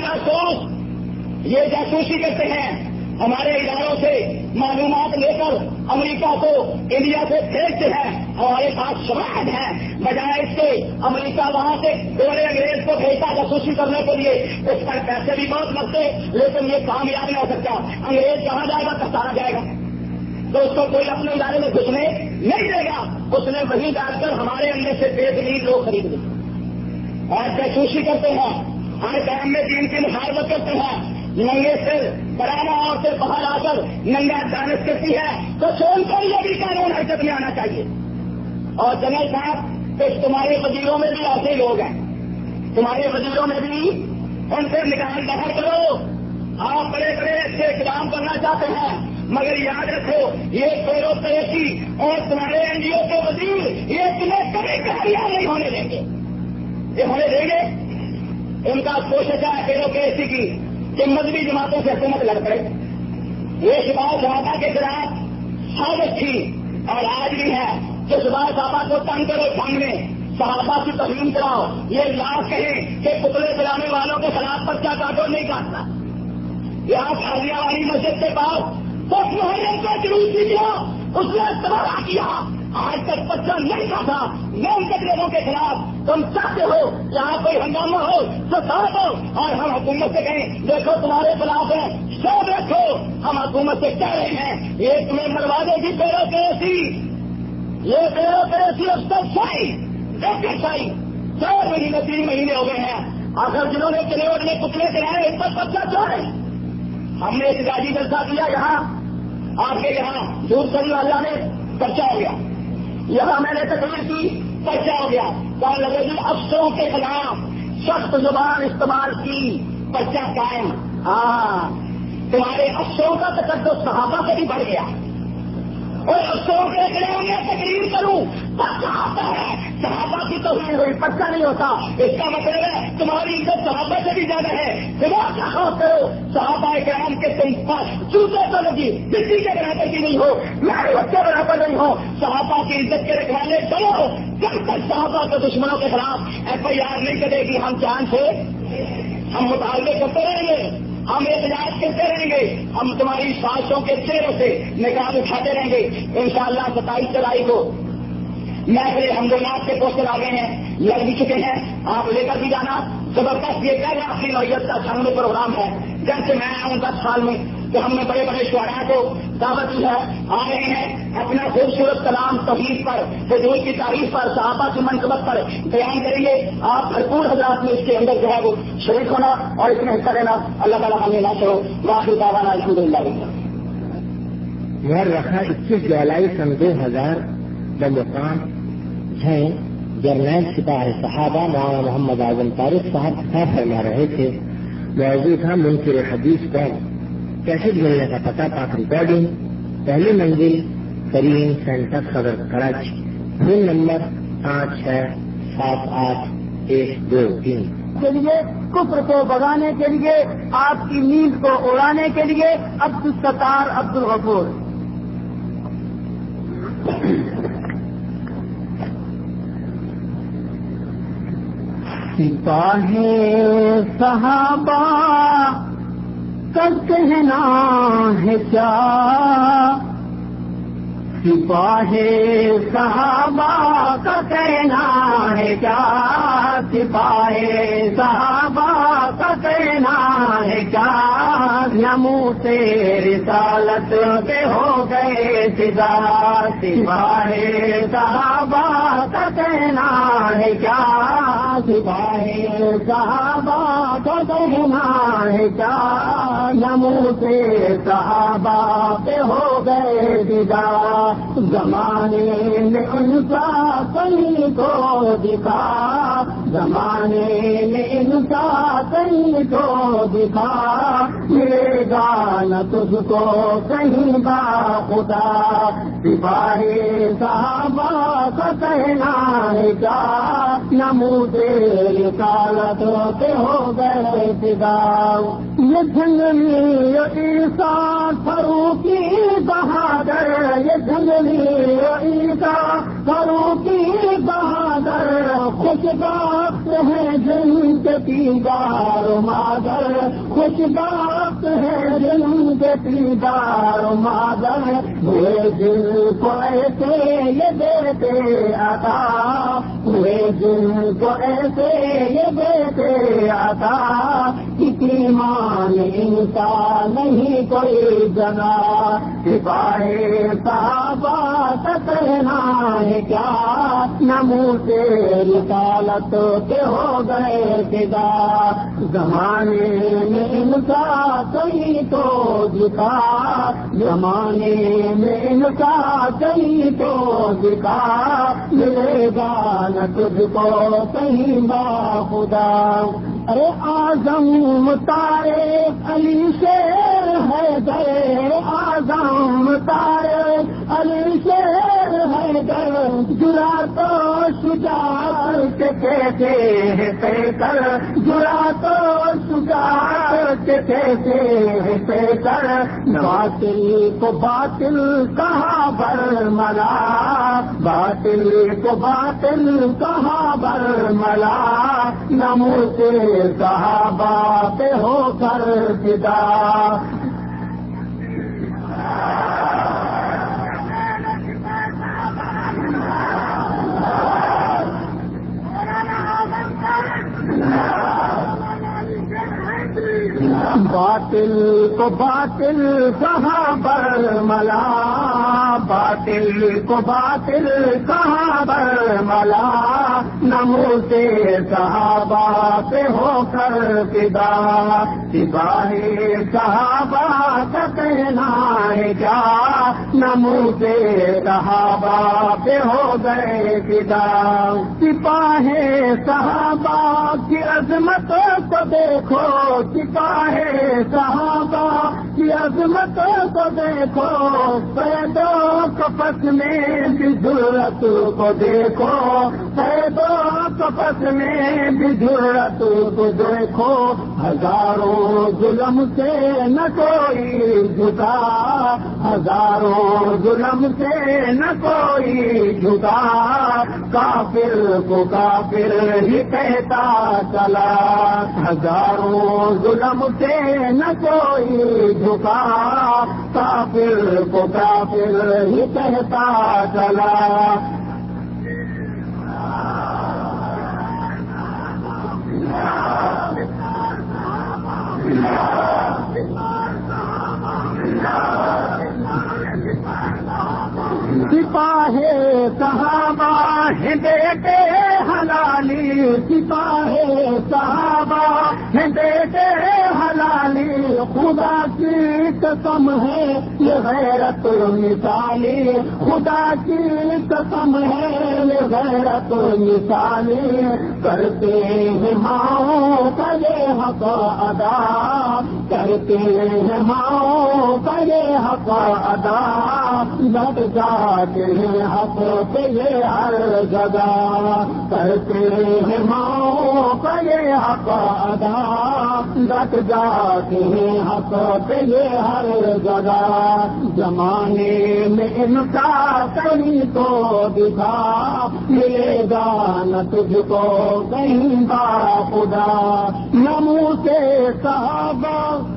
جاسوس، یہ جاسوسی کرتے ہیں. ہمارے اداروں سے معلومات لے کر امریکہ کو انڈیا سے بھیجتے ہیں. ہمارے پاس شواہد ہیں. بجائے اس کے امریکہ وہاں سے بڑے انگریز کو بھیجتا جاسوسی کرنے کے لیے. اس پر پیسے بھی بہت لگتے لیکن یہ کامیاب نہیں ہو سکتا. انگریز کہاں جائے گا کسارا جائے گا تو اس کو کوئی اپنے ادارے میں گھسنے نہیں دے گا. اس نے وہیں ڈال کر ہمارے اندر سے بے دلیل لوگ خرید لیں اور جاسوسی کرتے ہیں. ہر کام میں دین کی مخالفت کرتے ہیں. ننگے سے پرانا اور سے باہر آ کر ننگا دانش کرتی ہے تو سون کر یہ بھی قانون حرکت میں آنا چاہیے. اور جنرل صاحب کہ تمہارے وزیروں میں بھی ایسے لوگ ہیں. تمہارے وزیروں میں بھی ان سے نکال باہر کرو. آپ بڑے بڑے اچھے اقدام کرنا چاہتے ہیں مگر یاد رکھو یہ پیرو تریسی اور تمہارے این ڈی او کے وزیر یہ تمہیں کبھی کامیاب نہیں ہونے دیں گے. یہ ہونے دیں گے. ان کا کوشش ہے پیرو تریسی کی کہ مذہبی جماعتوں سے حکومت لڑ پڑے. یہ شباب صحابہ کے خلاف ثابت تھی اور آج بھی ہے کہ شباب صحابہ کو تنگ کرو ڈھنگ میں صحابہ کی توہین کراؤ. یہ لاکھ کہیں کہ پتلے جلانے والوں کے خلاف پرچہ کاٹو نہیں کاٹنا. یہاں کھاریا والی مسجد کے پاس 10 محرم کا جلوس کیا اس نے تباہ کیا. آج تک پرچہ نہیں کاٹا نیم تقریروں کے خلاف. تم چاہتے ہو یہاں کوئی ہنگامہ ہو تو ساتھ ہو اور ہم حکومت سے کہیں دیکھو تمہارے خلاف ہے سب رکھو. ہم حکومت سے کہہ رہے ہیں یہ تمہیں مروا دے گی پیرو کریسی. یہ پیرو کریسی اب تک سائی 4 مہینے 3 مہینے ہو گئے ہیں. آخر جنہوں نے کلیوٹ میں پتلے چلائے ان پر پرچہ کیوں ہے؟ ہم نے احتجاجی جلسہ کیا یہاں آپ کے یہاں دور کری والا میں پرچہ ہو گیا. یہاں میں نے تقریر کی پرچہ ہو گیا. کہنے لگے گی افسروں کے خلاف سخت زبان استعمال کی پرچہ قائم. ہاں تمہارے افسروں کا تقدس صحابہ سے بھی بڑھ گیا. اور افسروں کے خلاف میں تقریر کروں پرچہ آتا ہے. صحابہ کی توہین ہوئی پرچہ نہیں ہوتا. اس کا مطلب ہے تمہاری عزت صحابہ سے بھی زیادہ ہے. خدا کا خوف کرو. صحابہ کرام کے تم پر جوتے تو لگی بجلی کے برابر کی نہیں ہو میرے بچے برابر نہیں ہو. صحابہ کی عزت کے رکھوانے چلو جب تک صحابہ کے دشمنوں کے خلاف FIR نہیں کرے گی ہم جان سے ہم مطالبے کرتے رہیں گے. ہم احتجاج کرتے رہیں گے. ہم تمہاری سازشوں کے چہروں سے نقاب اٹھاتے رہیں گے. انشاءاللہ 27 جولائی کو محفل حمداللہ کے پوسٹر آ گئے ہیں لگ بھی چکے ہیں. آپ لے کر بھی جانا. زبردست یہ کہہ رہا اپنی نوعیت کا سامنے پروگرام ہے. جب سے میں آیا ہوں 10 سال میں کہ ہم نے بڑے بڑے شعراء کو دعوت دی ہے. آ رہے ہیں اپنا خوبصورت کلام توحید پر حضور کی تعریف پر صحابہ کی منقبت پر بیان کریں گے. آپ بھرپور حضرات میں اس کے اندر جو ہے وہ شریک ہونا اور اس میں حصہ لینا. اللہ تعالیٰ ہمیں نہ کرو. واقعی دعوانا الحمدللہ. رکھا 21 جولائی سن 2000 بمقام ہیں جرنیل سپاہی صحابہ مولانا محمد اعظم طارق صاحب خطاب فرما رہے تھے. موضوع تھا منکر حدیث کون. کیسے ملنے کا پتہ پاک ریکارڈنگ 1 منزل کریم سینٹر صدر کراچی. فون نمبر 56788123 کے لیے کفر کو بگانے کے لیے آپ کی نیند کو اڑانے کے لیے عبدالستار عبدالغفور. سپاہی صحابہ کا کہنا ہے کیا. سپاہی صحابہ کا کہنا ہے کیا. سپاہی صحابہ کا کہنا ہے کیا. نموز رسالت کے ہو گئے فدا. سپاہی صحابہ کا کہنا ہے کیا. سپاہی صحابہ کا کہنا ہے کیا. نموز صحابہ کے ہو گئے فدا. زمانے میں ان کا کہیں کو دکھا زمانے میں ان کا کہیں تو دکھا ملے گا نہ تجھ کو کہیں با خدا سپاہی صحابہ کا کہنا ہے کیا نمود رسالت کے ہو گئے فدا یہ جنگلی عیسیٰ فاروقی بہادر یہ جنگلی عیسیٰ فاروقی بہادر خوش بخت ہے جن کے پیدار مادر خوش بخت ہے جن کے پیدار مادر ہوئے جن کو ایسے یہ دیتے عطا ہوئے جن کو ایسے یہ دیتے عطا ایمان انسان نہیں کوئی جنا سپاہی صحابہ کا کہنا ہے کیا نمو سے رسالت کے ہو گئے فدا زمانے میں ان کا کہیں تو دکھا زمانے میں ان کا کہیں تو دکھا ملے گا نہ تجھ کو کہیں با خدا ارے اعظم طارق علی شیر حیدر اعظم طارق علی شیر حیدر جرا تو شجاعت کے کیسے پیکر جرا تو شجاعت کے کیسے پیکر باطل کو باطل کہاں برملا باطل کو باطل کہاں برملا نمو سے صحابہ پہ ہو کر فدا باطل کو باطل کہاں برملا باطل کو باطل کہاں برملا نمو سے صحابہ پہ ہو کر فدا سپاہی صحابہ کا کہنا ہے کیا نمو سے صحابہ پہ ہو گئے فدا سپاہی صحابہ کی عظمت کو دیکھو سپاہی صحابہ کی عظمت کو دیکھو قیدوں کپس میں بھی ضرورت کو دیکھو قیدوں کپس میں بھی ضرورت کو دیکھو ہزاروں ظلم سے نہ کوئی جھکا ہزاروں ظلم سے نہ کوئی جھکا کافر کو کافر ہی کہتا چلا ہزاروں ظلم سے نہ کوئی جھکا کافر کو کافر ہی کہتا چلا سپاہی صحابہ ہیں بیٹے حلالی سپاہی صحابہ ہیں بیٹے حلالی خدا کی قسم ہے یہ غیرت مثالی خدا کی قسم ہے یہ غیرت مثالی کرتے ہیں ماؤں کا یہ حق ادا کرتے ہیں ماؤں کا یہ حق ادا لٹ جاتے ہیں حق پہ یہ ہر جگہ کرتے ہیں ماؤں کا یہ حق ادا لٹ جاتے ہیں حق پہ یہ ہر جگہ زمانے میں ان کا کہیں تو دکھا ملے گا نہ تجھ کو کہیں با خدا نمو سے صحابہ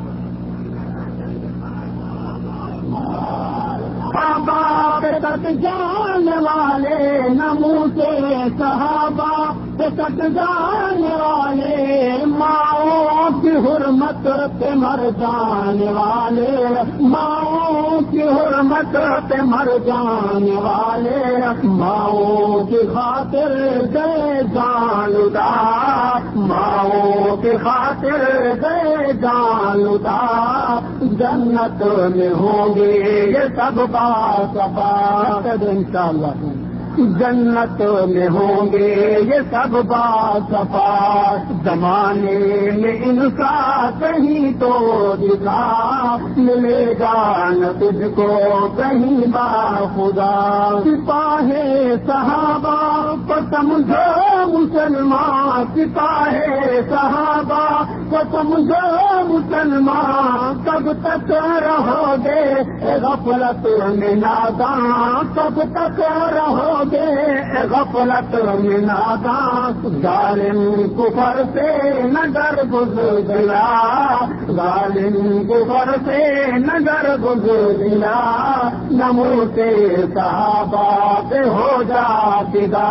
صحابہ پہ تک جانے والے نمو سے صحابہ پہ تک جانے والے ماؤں کی حرمت پہ مر جانے والے ماؤں کی حرمت پہ مر جانے والے ماؤں کی خاطر گئے جان لٹا ماؤں کی خاطر گئے جان لٹا جنت میں ہوں گے یہ سب انشاءاللہ جنت میں ہوں گے یہ سب باصفا، زمانے میں ان کا کہیں تو دکھا، ملے گا نہ تجھ کو کہیں باخدا۔ سپاہ صحابہ کو سمجھو مسلمان، سپاہ صحابہ کو سمجھو مسلمان، کب تک رہو گے غفلت میں ناداں، کب تک رہو گے غفلت میں ناداں۔ ظالم کفر سے نظر گزرا، ظالم کفر سے نظر گزرا، نموت صحابہ پہ ہو جا فدا۔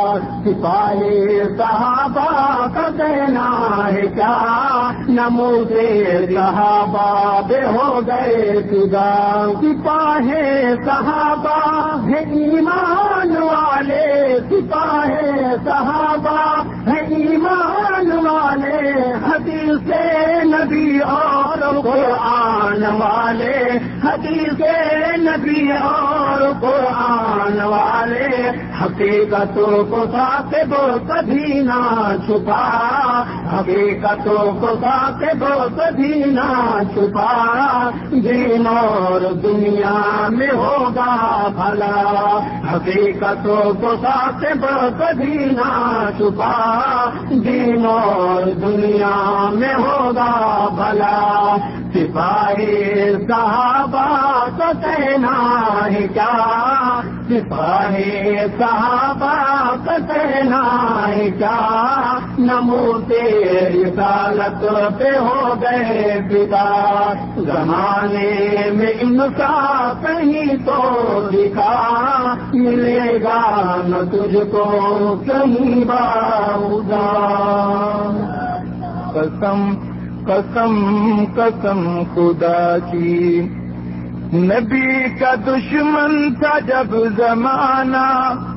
سپاہی صحابہ کا کہنا ہے کیا، نموت صحابہ پہ ہو گئے فدا۔ سپاہی صحابہ ہے ایمان والے، سپاہی صحابہ ہے ایمان والے، حدیث نبی اور قرآن والے، حدیث نبی اور قرآن والے، حقیقتوں کو ثاقب کبھی نہ چھپا، حقیقتوں کو ثاقب کبھی نہ چھپا، دین اور دنیا میں ہوگا بھلا، حقیقتوں کو ثاقب کبھی نہ چھپا، دین اور دنیا میں ہوگا بھلا۔ سپاہی صحابہ کا کہنا ہے کیا، سپاہی صحابہ کا کہنا ہے کیا، نموت رسالت پہ ہو گئے فدا۔ زمانے میں ان کا کہیں تو دکھا، ملے گا نہ تجھ کو کہیں باخدا۔ قسم قسم قسم خدا کی، نبی کا دشمن تھا جب زمانہ،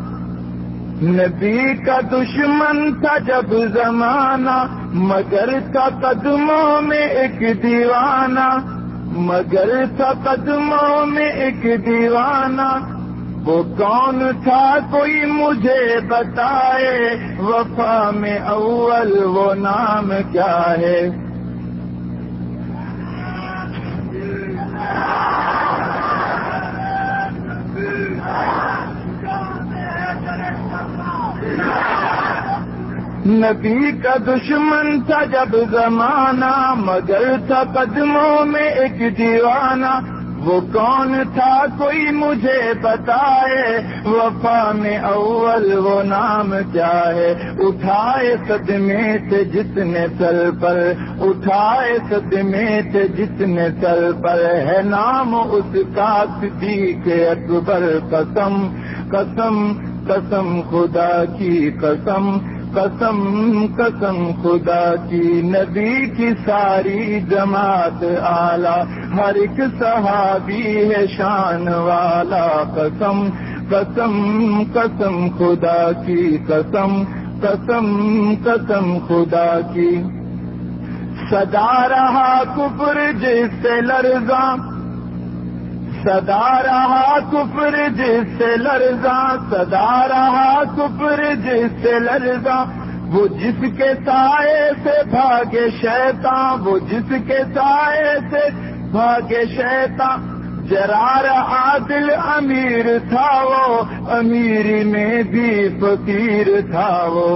نبی کا دشمن تھا جب زمانہ، مگر تھا قدموں میں ایک دیوانہ، مگر تھا قدموں میں ایک دیوانہ۔ وہ کون تھا کوئی مجھے بتائے، وفا میں اول وہ نام کیا ہے؟ نبی کا دشمن تھا جب زمانہ، مگر تھا قدموں میں ایک دیوانہ۔ وہ کون تھا کوئی مجھے بتائے، وفا میں اول وہ نام کیا ہے؟ اٹھائے صدمے تھے جس نے سر پر، اٹھائے صدمے تھے جس نے سر پر، ہے نام اس کا صدیق اکبر۔ قسم قسم قسم خدا کی، قسم قسم قسم خدا کی، نبی کی ساری جماعت اعلیٰ، ہر ایک صحابی ہے شان والا۔ قسم قسم قسم خدا کی، قسم قسم قسم خدا کی۔ سدا رہا کفر جس سے لرزاں، سدا رہا کفر جس سے لرزاں، سدا رہا کفر جس سے لرزاں۔ وہ جس کے سائے سے بھاگے شیطان، وہ جس کے سائے سے بھاگے شیطان۔ جرار عادل امیر تھا وہ، امیری میں بھی فقیر تھا وہ۔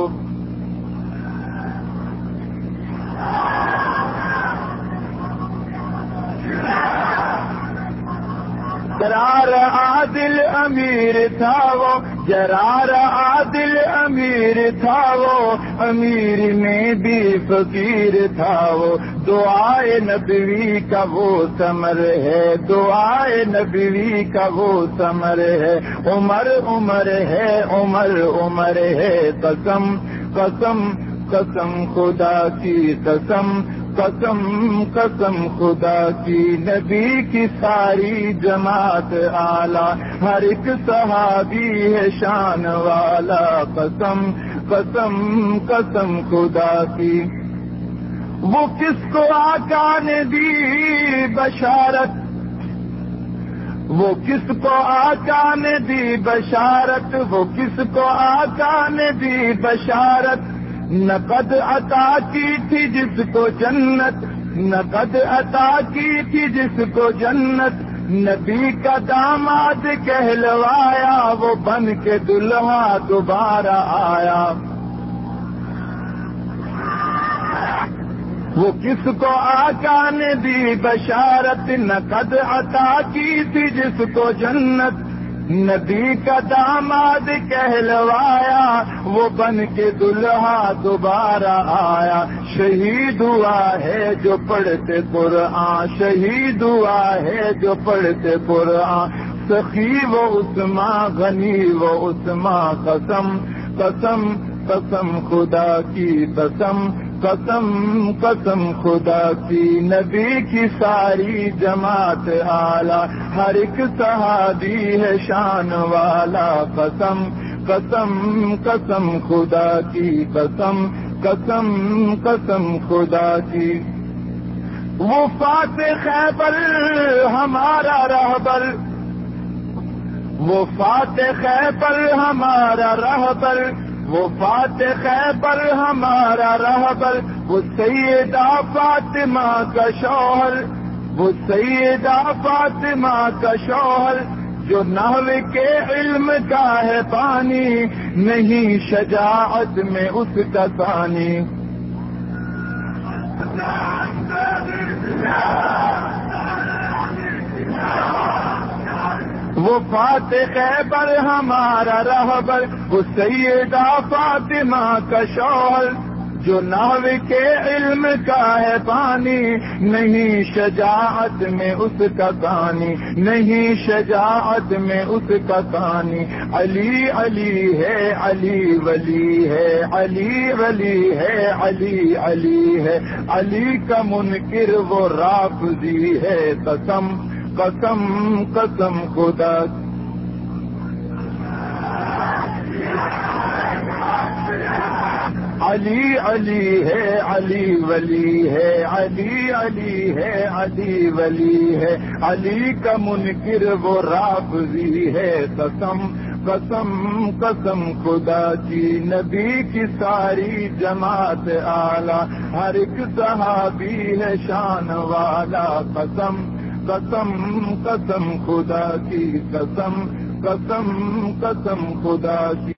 جرار عادل امیر تھا وہ، جرار عادل امیر تھا وہ، امیر میں بھی فقیر تھا وہ۔ دعائے نبوی کا وہ ثمر ہے، دعائے نبوی کا وہ ثمر ہے۔ عمر عمر ہے، عمر عمر ہے۔ قسم قسم قسم خدا کی، قسم قسم قسم خدا کی، نبی کی ساری جماعت اعلیٰ، ہر ایک صحابی ہے شان والا۔ قسم قسم قسم خدا کی۔ وہ کس کو آقا نے دی بشارت، وہ کس کو آقا نے دی بشارت، وہ کس کو آقا نے دی بشارت، نقد عطا کی تھی جس کو جنت، نقد عطا کی تھی جس کو جنت، نبی کا داماد کہلوایا، وہ بن کے دلہا دوبارہ آیا۔ وہ کس کو آقا نے دی بشارت، نقد عطا کی تھی جس کو جنت، نبی کا داماد کہلوایا، وہ بن کے دلہا دوبارہ آیا۔ شہید ہوا ہے جو پڑھتے قرآن، شہید ہوا ہے جو پڑھتے قرآن، سخی و عثمان، غنی و عثمان، قسم قسم قسم خدا کی قسم، قسم قسم خدا کی، نبی کی ساری جماعت اعلیٰ، ہر ایک صحابی ہے شان والا، قسم قسم قسم خدا کی قسم، قسم قسم خدا کی۔ وہ فاتح خیبر ہمارا رہبر، وہ فاتح خیبر ہمارا رہبر، وہ فاتح خیبر ہمارا رہبر، وہ سیدہ فاطمہ کا شوہر، وہ سیدہ فاطمہ کا شوہر، جو نحو کے علم کا ہے پانی، نہیں شجاعت میں اس کا ثانی۔ وہ فاتح خیبر ہمارا رہبر، وہ سیدہ فاطمہ کا شوہر، جو نحو کے علم کا ہے پانی، نہیں شجاعت میں اس کا ثانی، نہیں شجاعت میں اس کا ثانی۔ علی علی ہے، علی ولی ہے، علی ولی ہے، علی علی ہے، علی کا منکر وہ رافضی ہے، قسم قسم قسم خدا۔ علی علی ہے، علی ولی ہے، علی علی ہے، علی ولی ہے، علی کا منکر وہ رافضی ہے، قسم قسم قسم خدا کی، نبی کی ساری جماعت اعلیٰ، ہر ایک صحابی ہے شان والا، قسم قسم قسم خدا کی قسم، قسم قسم خدا کی۔